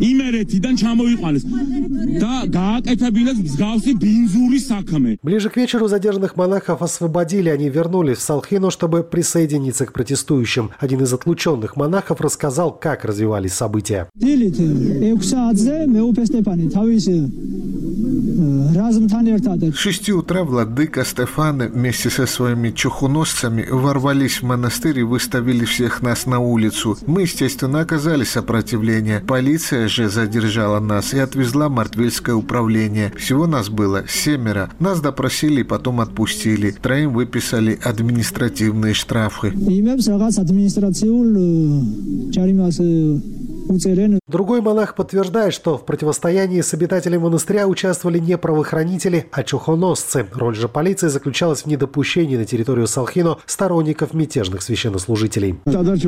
Ближе к вечеру задержанных монахов освободили. Они вернулись в Салхино, чтобы присоединиться к протестующим. Один из отлученных монахов рассказал, как развивались события. С шести утра владыка Стефане вместе со своими чухоносцами ворвались в монастырь и выставили всех нас на улицу. Мы, естественно, оказали сопротивление. Полиция же задержала нас и отвезла в Мартвильское управление. Всего нас было семеро. Нас допросили и потом отпустили. Троим выписали административные штрафы. Другой монах подтверждает, что в противостоянии с обитателями монастыря участвовали не правоохранители, а чухоносцы. Роль же полиции заключалась в недопущении на территорию Салхино сторонников мятежных священнослужителей.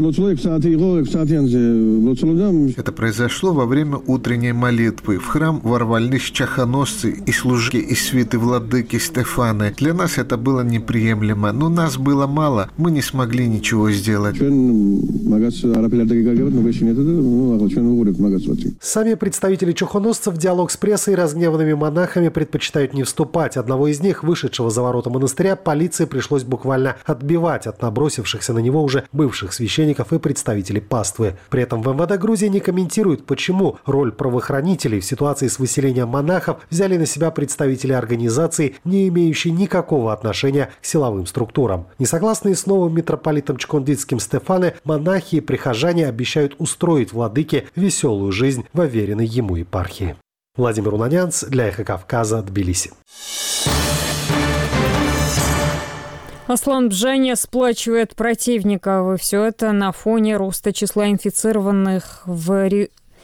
Это произошло во время утренней молитвы. В храм ворвались чухоносцы и служители из свиты владыки Стефане. Для нас это было неприемлемо, но нас было мало, мы не смогли ничего сделать. Сами представители чухоносцев в диалог с прессой и разгневанными монахами предпочитают не вступать. Одного из них, вышедшего за ворота монастыря, полиции пришлось буквально отбивать от набросившихся на него уже бывших священников и представителей паствы. При этом в эм вэ дэ Грузии не комментируют, почему роль правоохранителей в ситуации с выселением монахов взяли на себя представители организаций, не имеющие никакого отношения к силовым структурам. Несогласные с новым митрополитом Чкондидским Стефане, монахи и прихожане обещают устроить владыке веселую жизнь в уверенной ему епархии. Владимир Унанянц для «Эхо Кавказа», Тбилиси. Аслан Бжания сплачивает противников. И все это на фоне роста числа инфицированных в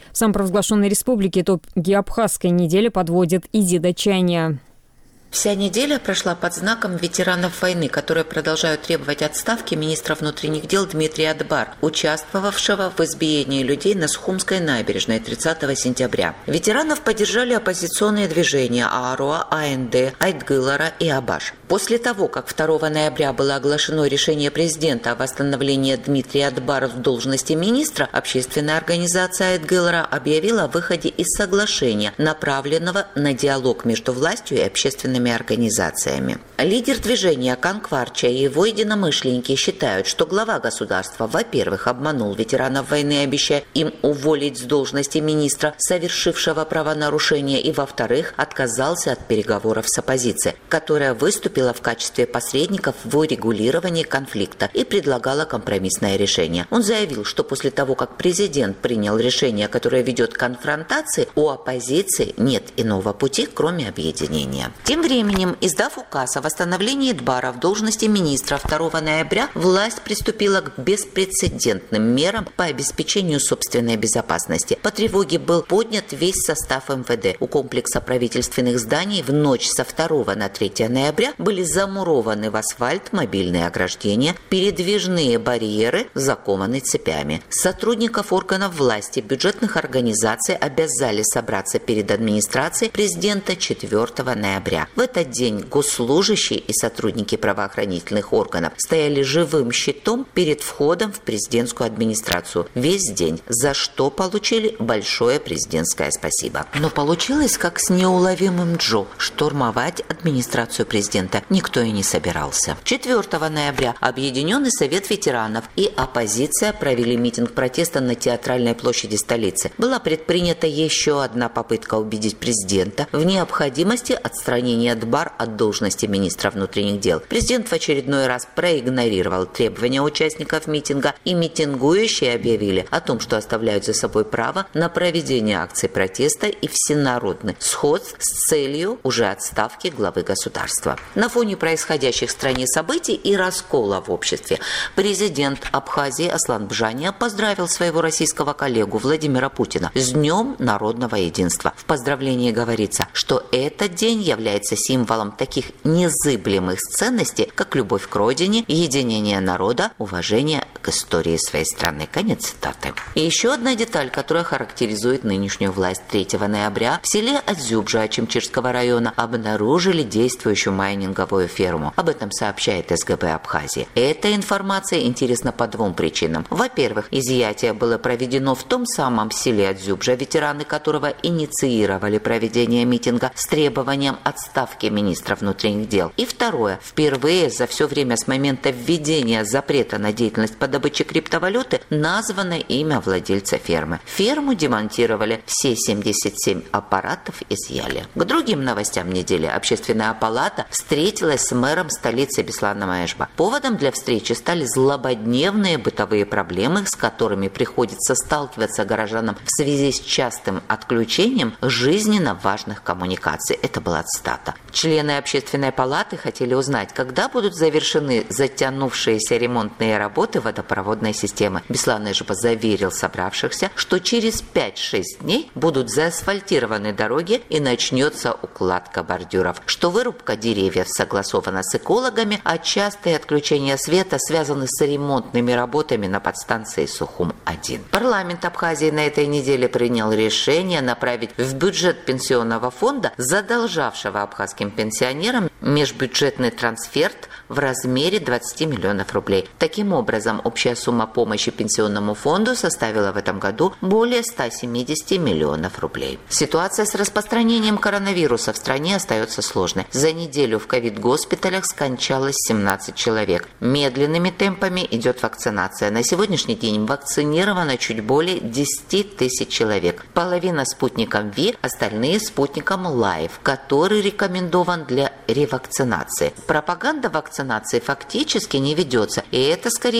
В самопровозглашенной республике итоги Абхазской недели подводит Изида Чайня. Вся неделя прошла под знаком ветеранов войны, которые продолжают требовать отставки министра внутренних дел Дмитрия Адбар, участвовавшего в избиении людей на Сухумской набережной тридцатого сентября. Ветеранов поддержали оппозиционные движения АРОА, АНД, Айтгылара и Абаш. После того, как второго ноября было оглашено решение президента о восстановлении Дмитрия Адбара в должности министра, общественная организация Айтгылара объявила о выходе из соглашения, направленного на диалог между властью и общественными организациями. Лидер движения Канкварча и его единомышленники считают, что глава государства, во-первых, обманул ветеранов войны, обещая им уволить с должности министра, совершившего правонарушение, и, во-вторых, отказался от переговоров с оппозицией, которая выступила в качестве посредников в урегулировании конфликта и предлагала компромиссное решение. Он заявил, что после того, как президент принял решение, которое ведет к конфронтации, у оппозиции нет иного пути, кроме объединения. Тем временем, издав указ о восстановлении Адбара в должности министра второго ноября, власть приступила к беспрецедентным мерам по обеспечению собственной безопасности. По тревоге был поднят весь состав эм вэ дэ. У комплекса правительственных зданий в ночь со второго на третье ноября были замурованы в асфальт мобильные ограждения, передвижные барьеры закованы цепями. Сотрудников органов власти, бюджетных организаций обязали собраться перед администрацией президента четвертого ноября. В этот день госслужащие и сотрудники правоохранительных органов стояли живым щитом перед входом в президентскую администрацию весь день, за что получили большое президентское спасибо. Но получилось как с неуловимым Джо. Штурмовать администрацию президента никто и не собирался. четвертого ноября Объединенный совет ветеранов и оппозиция провели митинг протеста на Театральной площади столицы. Была предпринята еще одна попытка убедить президента в необходимости отстранения Адбар от должности министра внутренних дел. Президент в очередной раз проигнорировал требования участников митинга, и митингующие объявили о том, что оставляют за собой право на проведение акций протеста и всенародный сход с целью уже отставки главы государства. На фоне происходящих в стране событий и раскола в обществе президент Абхазии Аслан Бжания поздравил своего российского коллегу Владимира Путина с Днем народного единства. В поздравлении говорится, что этот день является символом таких незыблемых ценностей, как любовь к родине, единение народа, уважение к истории своей страны. Конец цитаты. И еще одна деталь, которая характеризует нынешнюю власть. третьего ноября в селе Адзюбжа Ачимчирского района обнаружили действующую майнинговую ферму. Об этом сообщает эс гэ бэ Абхазии. Эта информация интересна по двум причинам. Во-первых, изъятие было проведено в том самом селе Адзюбжа, ветераны которого инициировали проведение митинга с требованием отставки министра внутренних дел. И второе, впервые за все время с момента введения запрета на деятельность по добыче криптовалюты названо имя владельца фермы. Ферму демонтировали, все семьдесят семь аппаратов изъяли. К другим новостям недели. Общественная палата встретилась с мэром столицы Бесланом Эшба. Поводом для встречи стали злободневные бытовые проблемы, с которыми приходится сталкиваться горожанам в связи с частым отключением жизненно важных коммуникаций. Это была цитата. Члены общественной палаты хотели узнать, когда будут завершены затянувшиеся ремонтные работы водопроводной системы. Беслан Эшба заверил собравшихся, что через пять-шесть дней будут заасфальтированы дороги и начнется укладка бордюров, что вырубка деревьев согласована с экологами, а частые отключения света связаны с ремонтными работами на подстанции Сухум один. Парламент Абхазии на этой неделе принял решение направить в бюджет пенсионного фонда, задолжавшего абхазским пенсионерам, межбюджетный трансферт в размере двадцати миллионов рублей. Таким образом, общая сумма помощи пенсионному фонду составила в этом году более ста семидесяти миллионов рублей. Ситуация с распространением коронавируса в стране остается сложной. За неделю в ковид-госпиталях скончалось семнадцать человек. Медленными темпами идет вакцинация. На сегодняшний день вакцинировано чуть более десяти тысяч человек. Половина спутником Ви, остальные спутником Лайв, который рекомендован для ревакцинации. Пропаганда вакцинации фактически не ведется, и это, скорее всего,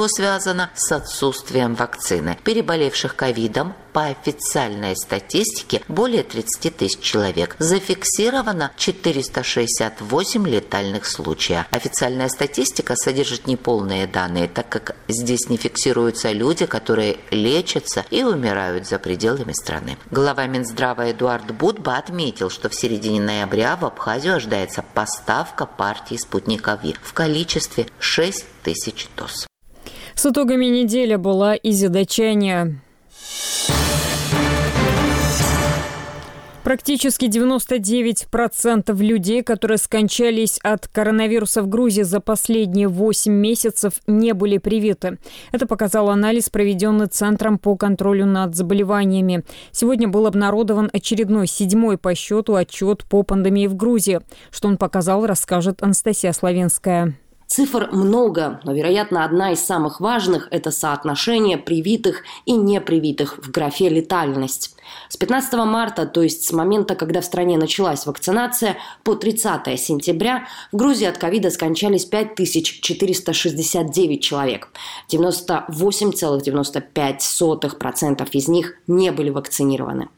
всего связано с отсутствием вакцины. Переболевших ковидом по официальной статистике более тридцать тысяч человек. Зафиксировано четыреста шестьдесят восемь летальных случаев. Официальная статистика содержит неполные данные, так как здесь не фиксируются люди, которые лечатся и умирают за пределами страны. Глава Минздрава Эдуард Будба отметил, что в середине ноября в Абхазию ожидается поставка партии «Спутника Ви» в количестве шесть тысяч доз. С итогами недели была и задачание. Практически девяносто девять процентов людей, которые скончались от коронавируса в Грузии за последние восемь месяцев, не были привиты. Это показал анализ, проведенный Центром по контролю над заболеваниями. Сегодня был обнародован очередной, седьмой по счету отчет по пандемии в Грузии. Что он показал, расскажет Анастасия Славенская. Цифр много, но, вероятно, одна из самых важных – это соотношение привитых и непривитых в графе «летальность». С пятнадцатого марта, то есть с момента, когда в стране началась вакцинация, по тридцатое сентября в Грузии от ковида скончались пять тысяч четыреста шестьдесят девять человек. девяносто восемь целых девяносто пять сотых процента из них не были вакцинированы.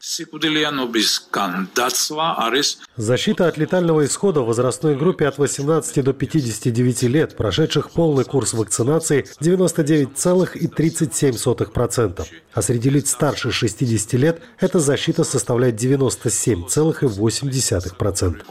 Защита от летального исхода в возрастной группе от восемнадцати до пятидесяти девяти лет, прошедших полный курс вакцинации, девяносто девять целых тридцать семь сотых процента. А среди лиц старше шестидесяти лет эта защита составляет девяносто семь целых восемь десятых процента.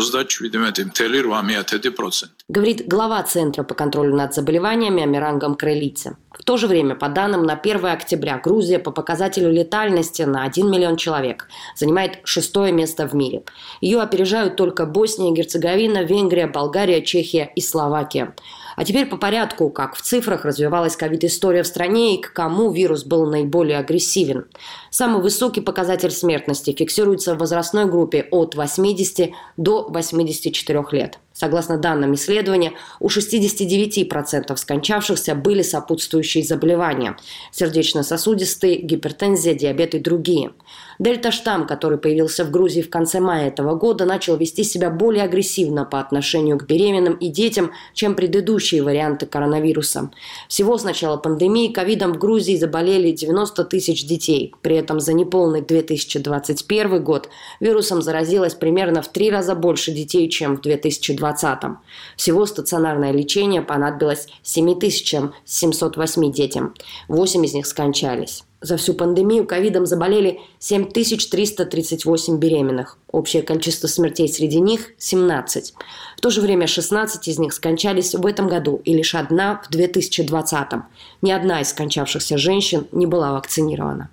Говорит глава Центра по контролю над заболеваниями Амирангом Крелидзе. В то же время, по данным на первое октября, Грузия по показателю летальности на один миллион человек занимает шестое место в мире. Ее опережают только Босния и Герцеговина, Венгрия, Болгария, Чехия и Словакия. А теперь по порядку, как в цифрах развивалась ковид-история в стране и к кому вирус был наиболее агрессивен. Самый высокий показатель смертности фиксируется в возрастной группе от восьмидесяти до восьмидесяти четырёх лет. Согласно данным исследования, у шестидесяти девяти процентов скончавшихся были сопутствующие заболевания – сердечно-сосудистые, гипертензия, диабет и другие. Дельта-штамм, который появился в Грузии в конце мая этого года, начал вести себя более агрессивно по отношению к беременным и детям, чем предыдущие варианты коронавируса. Всего с начала пандемии ковидом в Грузии заболели девяносто тысяч детей. При этом за неполный две тысячи двадцать первый год вирусом заразилось примерно в три раза больше детей, чем в две тысячи двадцатом. Всего стационарное лечение понадобилось семь тысяч семьсот восемь детям. восемь из них скончались. За всю пандемию ковидом заболели семь тысяч триста тридцать восемь беременных. Общее количество смертей среди них – семнадцать. В то же время шестнадцать из них скончались в этом году и лишь одна в две тысячи двадцатом. Ни одна из скончавшихся женщин не была вакцинирована.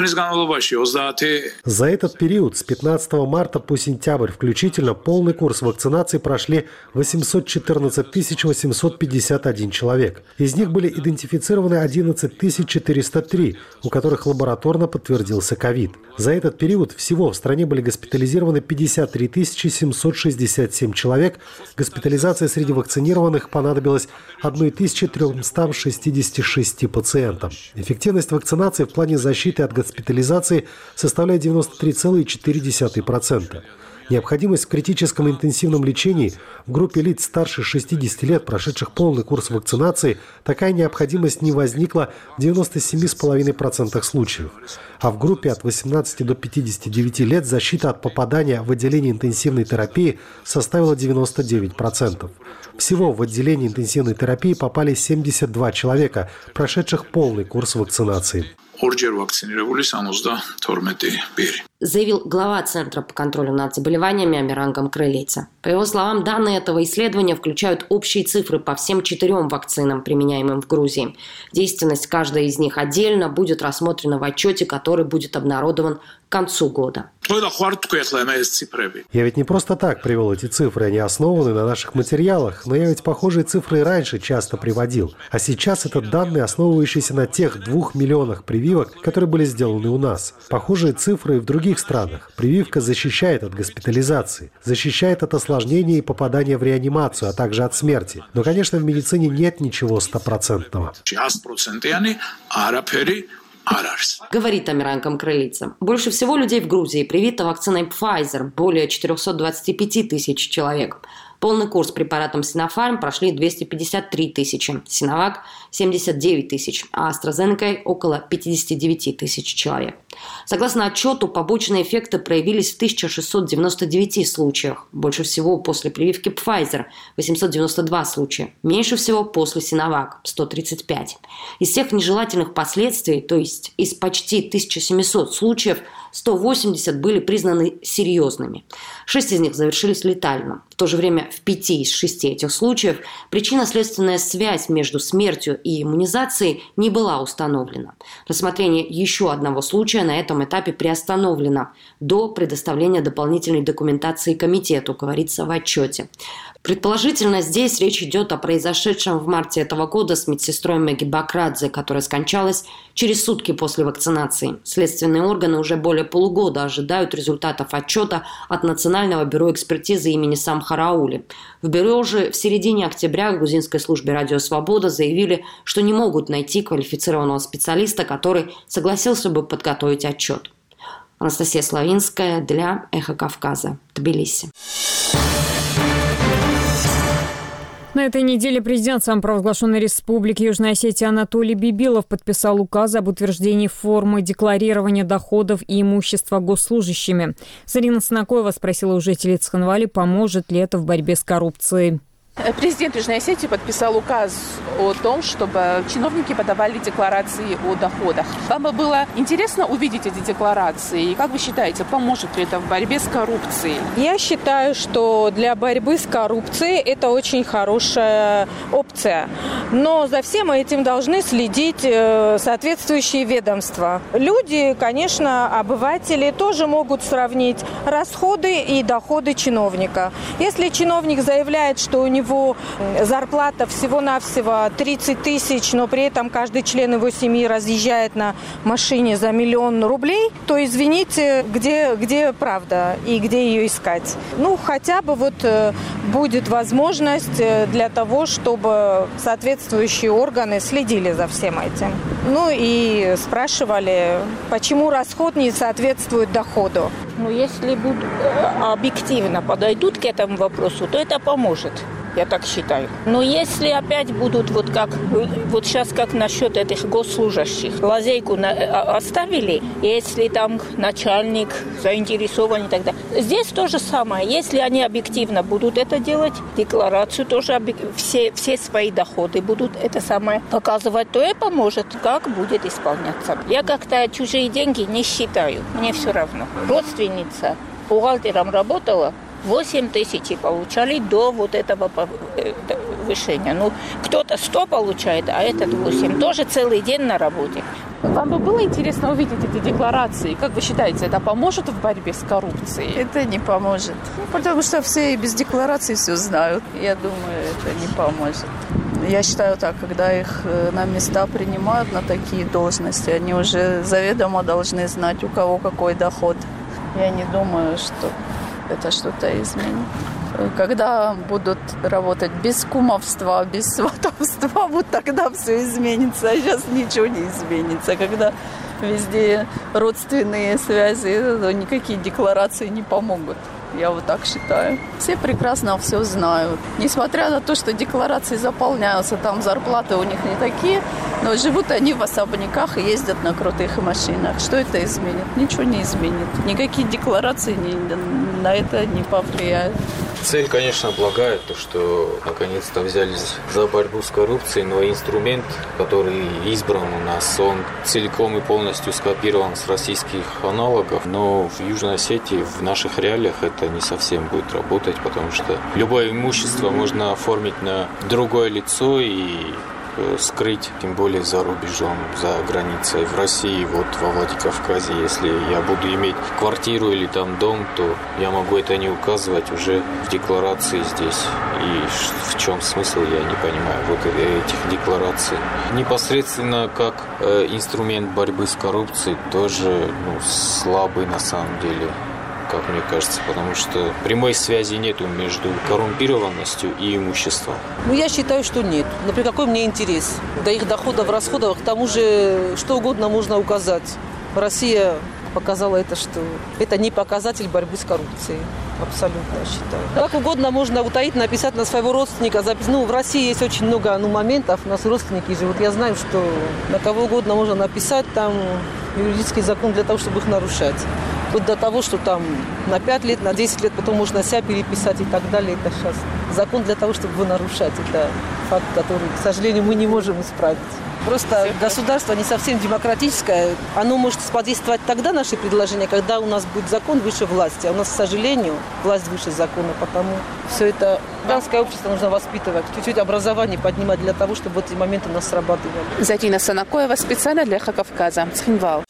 За этот период с пятнадцатого марта по сентябрь включительно полный курс вакцинации прошли восемьсот четырнадцать тысяч восемьсот пятьдесят один человек. Из них были идентифицированы одиннадцать тысяч четыреста три, у которых лабораторно подтвердился ковид. За этот период всего в стране были госпитализированы пятьдесят три тысячи семьсот шестьдесят семь человек. Госпитализация среди вакцинированных понадобилась тысяча триста шестьдесят шесть пациентам. Эффективность вакцинации в плане защиты от госпитализации составляет девяносто три целых четыре десятых процента. Необходимость в критическом интенсивном лечении в группе лиц старше шестидесяти лет, прошедших полный курс вакцинации, такая необходимость не возникла в девяноста семи целых пяти десятых процента случаев. А в группе от восемнадцати до пятидесяти девяти лет защита от попадания в отделение интенсивной терапии составила девяносто девять процентов. Всего в отделение интенсивной терапии попали семьдесят два человека, прошедших полный курс вакцинации. Заявил глава Центра по контролю над заболеваниями Амирангом Крелидзе. По его словам, данные этого исследования включают общие цифры по всем четырем вакцинам, применяемым в Грузии. Действенность каждой из них отдельно будет рассмотрена в отчете, который будет обнародован к концу года. Я ведь не просто так привел эти цифры, они основаны на наших материалах, но я ведь похожие цифры и раньше часто приводил. А сейчас это данные, основывающиеся на тех двух миллионах прививок, которые были сделаны у нас. Похожие цифры и в других странах. Прививка защищает от госпитализации, защищает от осложнений и попадания в реанимацию, а также от смерти. Но, конечно, в медицине нет ничего стопроцентного. Говорит Амирангом Крелидзе. Больше всего людей в Грузии привито вакциной Pfizer, более четыреста двадцать пять тысяч человек. Полный курс препаратом Sinopharm прошли двести пятьдесят три тысячи, Sinovac – семьдесят девять тысяч, а AstraZeneca – около пятьдесят девять тысяч человек. Согласно отчету, побочные эффекты проявились в тысяча шестьсот девяносто девяти случаях. Больше всего после прививки Pfizer – восемьсот девяносто два случая. Меньше всего после Sinovac – сто тридцать пять. Из всех нежелательных последствий, то есть из почти тысячи семисот случаев, сто восемьдесят были признаны серьезными. Шесть из них завершились летально. В то же время в пяти из шести этих случаев причинно-следственная связь между смертью и иммунизацией не была установлена. Рассмотрение еще одного случая на этом этапе приостановлено до предоставления дополнительной документации комитету, говорится в отчете. Предположительно, здесь речь идет о произошедшем в марте этого года с медсестрой Меги Бакрадзе, которая скончалась через сутки после вакцинации. Следственные органы уже более полугода ожидают результатов отчета от Национального бюро экспертизы имени Самхараули. В бюро же в середине октября в грузинской службе «Радио Свобода» заявили, что не могут найти квалифицированного специалиста, который согласился бы подготовить отчет. Анастасия Славинская для «Эхо Кавказа», Тбилиси. На этой неделе президент самопровозглашенной республики Южная Осетия Анатолий Бибилов подписал указ об утверждении формы декларирования доходов и имущества госслужащими. Зарина Снакоева спросила у жителей Цхинвали, поможет ли это в борьбе с коррупцией. Президент Южной Осетии подписал указ о том, чтобы чиновники подавали декларации о доходах. Вам бы было интересно увидеть эти декларации? И как вы считаете, поможет ли это в борьбе с коррупцией? Я считаю, что для борьбы с коррупцией это очень хорошая опция. Но за всем этим должны следить соответствующие ведомства. Люди, конечно, обыватели тоже могут сравнить расходы и доходы чиновника. Если чиновник заявляет, что у него его зарплата всего-навсего тридцать тысяч, но при этом каждый член его семьи разъезжает на машине за миллион рублей, то извините, где, где правда и где ее искать? Ну, хотя бы вот будет возможность для того, чтобы соответствующие органы следили за всем этим. Ну и спрашивали, почему расход не соответствует доходу. Ну, если будут объективно подойдут к этому вопросу, то это поможет. Я так считаю. Но если опять будут вот как вот сейчас как насчет этих госслужащих, лазейку на, оставили, если там начальник заинтересован и так далее. Здесь то же самое. Если они объективно будут это делать, декларацию тоже все, все свои доходы будут это самое показывать, то и поможет, как будет исполняться. Я как-то чужие деньги не считаю. Мне все равно. Родственница бухгалтером работала, восемь тысяч получали до вот этого повышения. Ну, кто-то сто получает, а этот восемь. Тоже целый день на работе. Вам бы было интересно увидеть эти декларации? Как вы считаете, это поможет в борьбе с коррупцией? Это не поможет. Потому что все и без декларации все знают. Я думаю, это не поможет. Я считаю так, когда их на места принимают на такие должности, они уже заведомо должны знать, у кого какой доход. Я не думаю, что это что-то изменит. Когда будут работать без кумовства, без сватовства, вот тогда все изменится. А сейчас ничего не изменится. Когда везде родственные связи, то никакие декларации не помогут. Я вот так считаю. Все прекрасно все знают. Несмотря на то, что декларации заполняются, там зарплаты у них не такие, но живут они в особняках и ездят на крутых машинах. Что это изменит? Ничего не изменит. Никакие декларации не, на это не повлияют. Цель, конечно, благая, то, что наконец-то взялись за борьбу с коррупцией, но инструмент, который избран у нас, он целиком и полностью скопирован с российских аналогов, но в Южной Осетии, в наших реалиях это не совсем будет работать, потому что любое имущество можно оформить на другое лицо и скрыть, тем более за рубежом, за границей. В России, вот во Владикавказе, если я буду иметь квартиру или там дом, то я могу это не указывать уже в декларации здесь. И в чем смысл, я не понимаю вот этих деклараций. Непосредственно как э, инструмент борьбы с коррупцией тоже ну, слабый на самом деле, как мне кажется, потому что прямой связи нету между коррумпированностью и имуществом. Ну, я считаю, что нет. Но при какой мне интерес? До их доходов, расходов, к тому же, что угодно можно указать. Россия показала это, что это не показатель борьбы с коррупцией. Абсолютно, я считаю. Как угодно можно утаить, написать на своего родственника. Запись. Ну, в России есть очень много ну, моментов. У нас родственники живут. Я знаю, что на кого угодно можно написать. Там юридический закон для того, чтобы их нарушать. Вот до того, что там на пять лет, на десять лет, потом можно себя переписать и так далее. Это сейчас закон для того, чтобы его нарушать. Это факт, который, к сожалению, мы не можем исправить. Просто государство не совсем демократическое. Оно может сподействовать тогда, наши предложения, когда у нас будет закон выше власти. А у нас, к сожалению, власть выше закона. Потому все это гражданское общество нужно воспитывать. Чуть-чуть образование поднимать для того, чтобы в эти моменты у нас срабатывали. Зарина Санакоева специально для Эхо Кавказа. Цхинвал.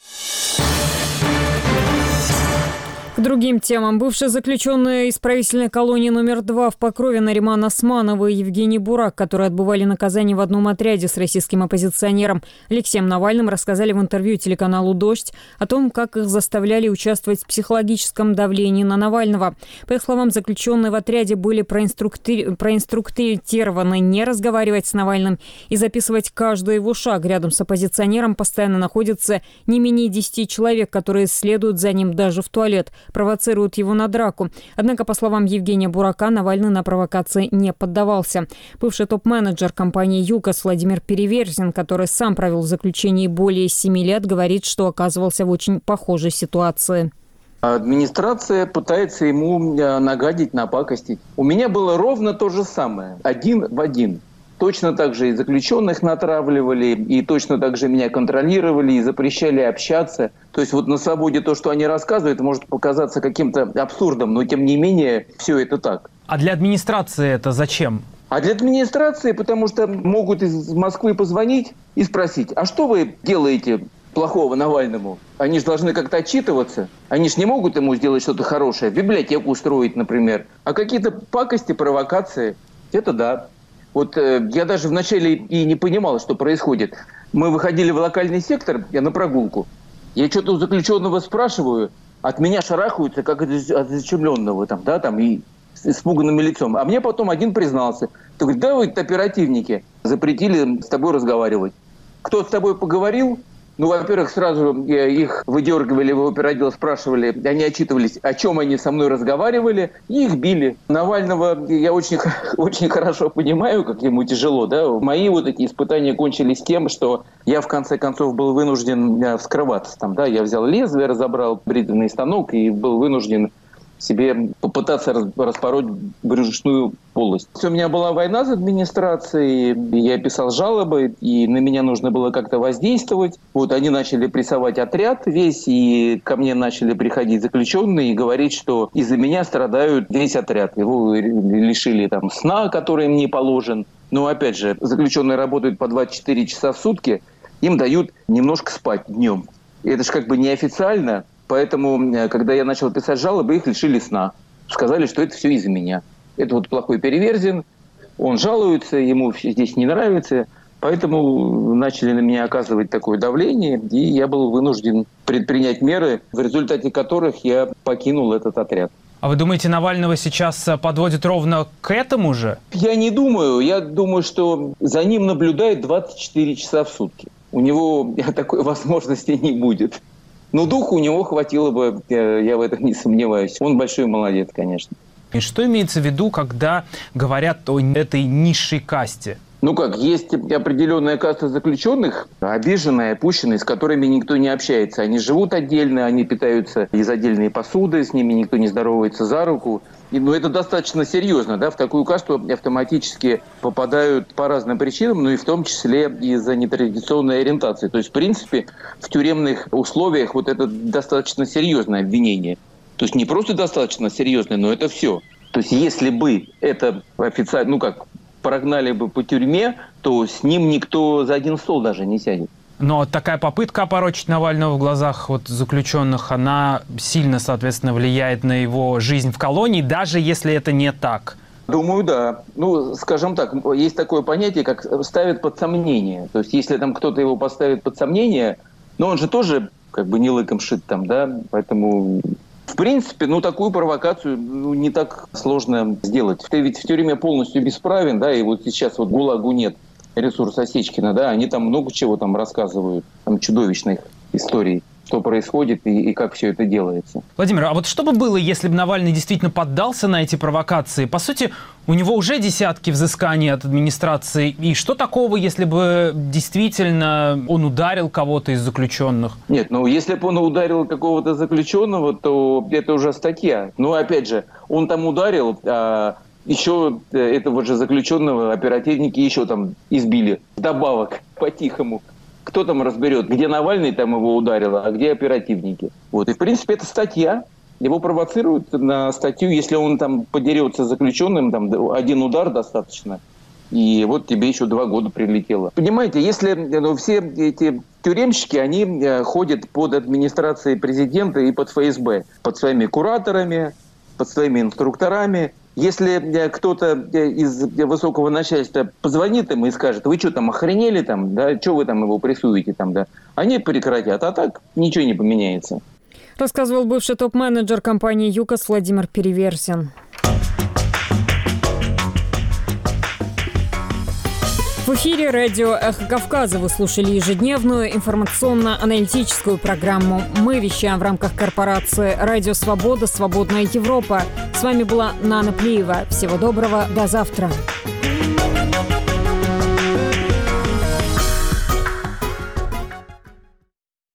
К другим темам. Бывшие заключенные исправительной колонии номер два в Покрове Нариман Османова и Евгений Бурак, которые отбывали наказание в одном отряде с российским оппозиционером Алексеем Навальным, рассказали в интервью телеканалу «Дождь» о том, как их заставляли участвовать в психологическом давлении на Навального. По их словам, заключенные в отряде были проинструкти... проинструктированы не разговаривать с Навальным и записывать каждый его шаг. Рядом с оппозиционером постоянно находится не менее десяти человек, которые следуют за ним даже в туалет, провоцируют его на драку. Однако, по словам Евгения Бурака, Навальный на провокации не поддавался. Бывший топ-менеджер компании «ЮКОС» Владимир Переверзин, который сам провел в заключении более семи лет, говорит, что оказывался в очень похожей ситуации. Администрация пытается ему нагадить, напакостить. У меня было ровно то же самое, один в один. Точно так же и заключенных натравливали, и точно так же меня контролировали, и запрещали общаться. То есть вот на свободе то, что они рассказывают, может показаться каким-то абсурдом, но тем не менее все это так. А для администрации это зачем? А для администрации, потому что могут из Москвы позвонить и спросить, а что вы делаете плохого Навальному? Они же должны как-то отчитываться. Они же не могут ему сделать что-то хорошее, библиотеку устроить, например. А какие-то пакости, провокации, это да. Вот э, я даже вначале и не понимал, что происходит. Мы выходили в локальный сектор, я на прогулку. Я что-то у заключенного спрашиваю, от меня шарахаются, как от зачумленного, там, да, там, и с испуганным лицом. А мне потом один признался. Ты говоришь, да, вы оперативники, запретили с тобой разговаривать. Кто с тобой поговорил? Ну, во-первых, сразу их выдергивали в оперотдел, спрашивали, они отчитывались, о чем они со мной разговаривали, и их били. Навального я очень, очень хорошо понимаю, как ему тяжело. Да? Мои вот эти испытания кончились тем, что я в конце концов был вынужден вскрываться. Там, да? Я взял лезвие, разобрал бритвенный станок и был вынужден себе попытаться распороть брюшную полость. У меня была война с администрацией, я писал жалобы, и на меня нужно было как-то воздействовать. Вот они начали прессовать отряд весь, и ко мне начали приходить заключенные и говорить, что из-за меня страдают весь отряд. Его лишили там сна, который им не положен. Но опять же, заключенные работают по двадцать четыре часа в сутки, им дают немножко спать днем. И это же как бы неофициально. Поэтому, когда я начал писать жалобы, их лишили сна. Сказали, что это все из-за меня. Это вот плохой Переверзин, он жалуется, ему здесь не нравится. Поэтому начали на меня оказывать такое давление, и я был вынужден предпринять меры, в результате которых я покинул этот отряд. А вы думаете, Навального сейчас подводят ровно к этому же? Я не думаю. Я думаю, что за ним наблюдают двадцать четыре часа в сутки. У него такой возможности не будет. Но духу у него хватило бы, я в этом не сомневаюсь. Он большой молодец, конечно. И что имеется в виду, когда говорят о этой низшей касте? Ну как, есть определенная каста заключенных, обиженные, опущенные, с которыми никто не общается. Они живут отдельно, они питаются из отдельной посуды, с ними никто не здоровается за руку. И, ну, это достаточно серьезно, да, в такую касту автоматически попадают по разным причинам, ну и в том числе из-за нетрадиционной ориентации. То есть, в принципе, в тюремных условиях вот это достаточно серьезное обвинение. То есть не просто достаточно серьезное, но это все. То есть если бы это официально, ну как, прогнали бы по тюрьме, то с ним никто за один стол даже не сядет. Но такая попытка опорочить Навального в глазах вот заключенных, она сильно, соответственно, влияет на его жизнь в колонии, даже если это не так. Думаю, да. Ну, скажем так, есть такое понятие, как ставят под сомнение. То есть если там кто-то его поставит под сомнение, но он же тоже как бы не лыком шит там, да, поэтому... В принципе, ну, такую провокацию ну, не так сложно сделать. Ты ведь в тюрьме полностью бесправен, да, и вот сейчас вот ГУЛАГу нет ресурса Осечкина, да, они там много чего там рассказывают, там чудовищных историй. что происходит и, и как все это делается. Владимир, а вот что бы было, если бы Навальный действительно поддался на эти провокации? По сути, у него уже десятки взысканий от администрации. И что такого, если бы действительно он ударил кого-то из заключенных? Нет, ну если бы он ударил какого-то заключенного, то это уже статья. Но опять же, он там ударил, а еще этого же заключенного оперативники еще там избили. Вдобавок, по-тихому. Кто там разберет, где Навальный там его ударил, а где оперативники. Вот. И, в принципе, это статья. Его провоцируют на статью, если он там подерется с заключенным, там один удар достаточно. И вот тебе еще два года прилетело. Понимаете, если ну, все эти тюремщики, они ходят под администрацией президента и под эф эс бэ, под своими кураторами, под своими инструкторами. Если кто-то из высокого начальства позвонит им и скажет: вы что там, охренели там, да, что вы там его прессуете там, да, они прекратят, а так ничего не поменяется. Рассказывал бывший топ-менеджер компании ЮКОС Владимир Переверзин. В эфире радио «Эхо Кавказа» вы слушали ежедневную информационно-аналитическую программу. Мы вещаем в рамках корпорации «Радио Свобода. Свободная Европа». С вами была Нана Плиева. Всего доброго. До завтра.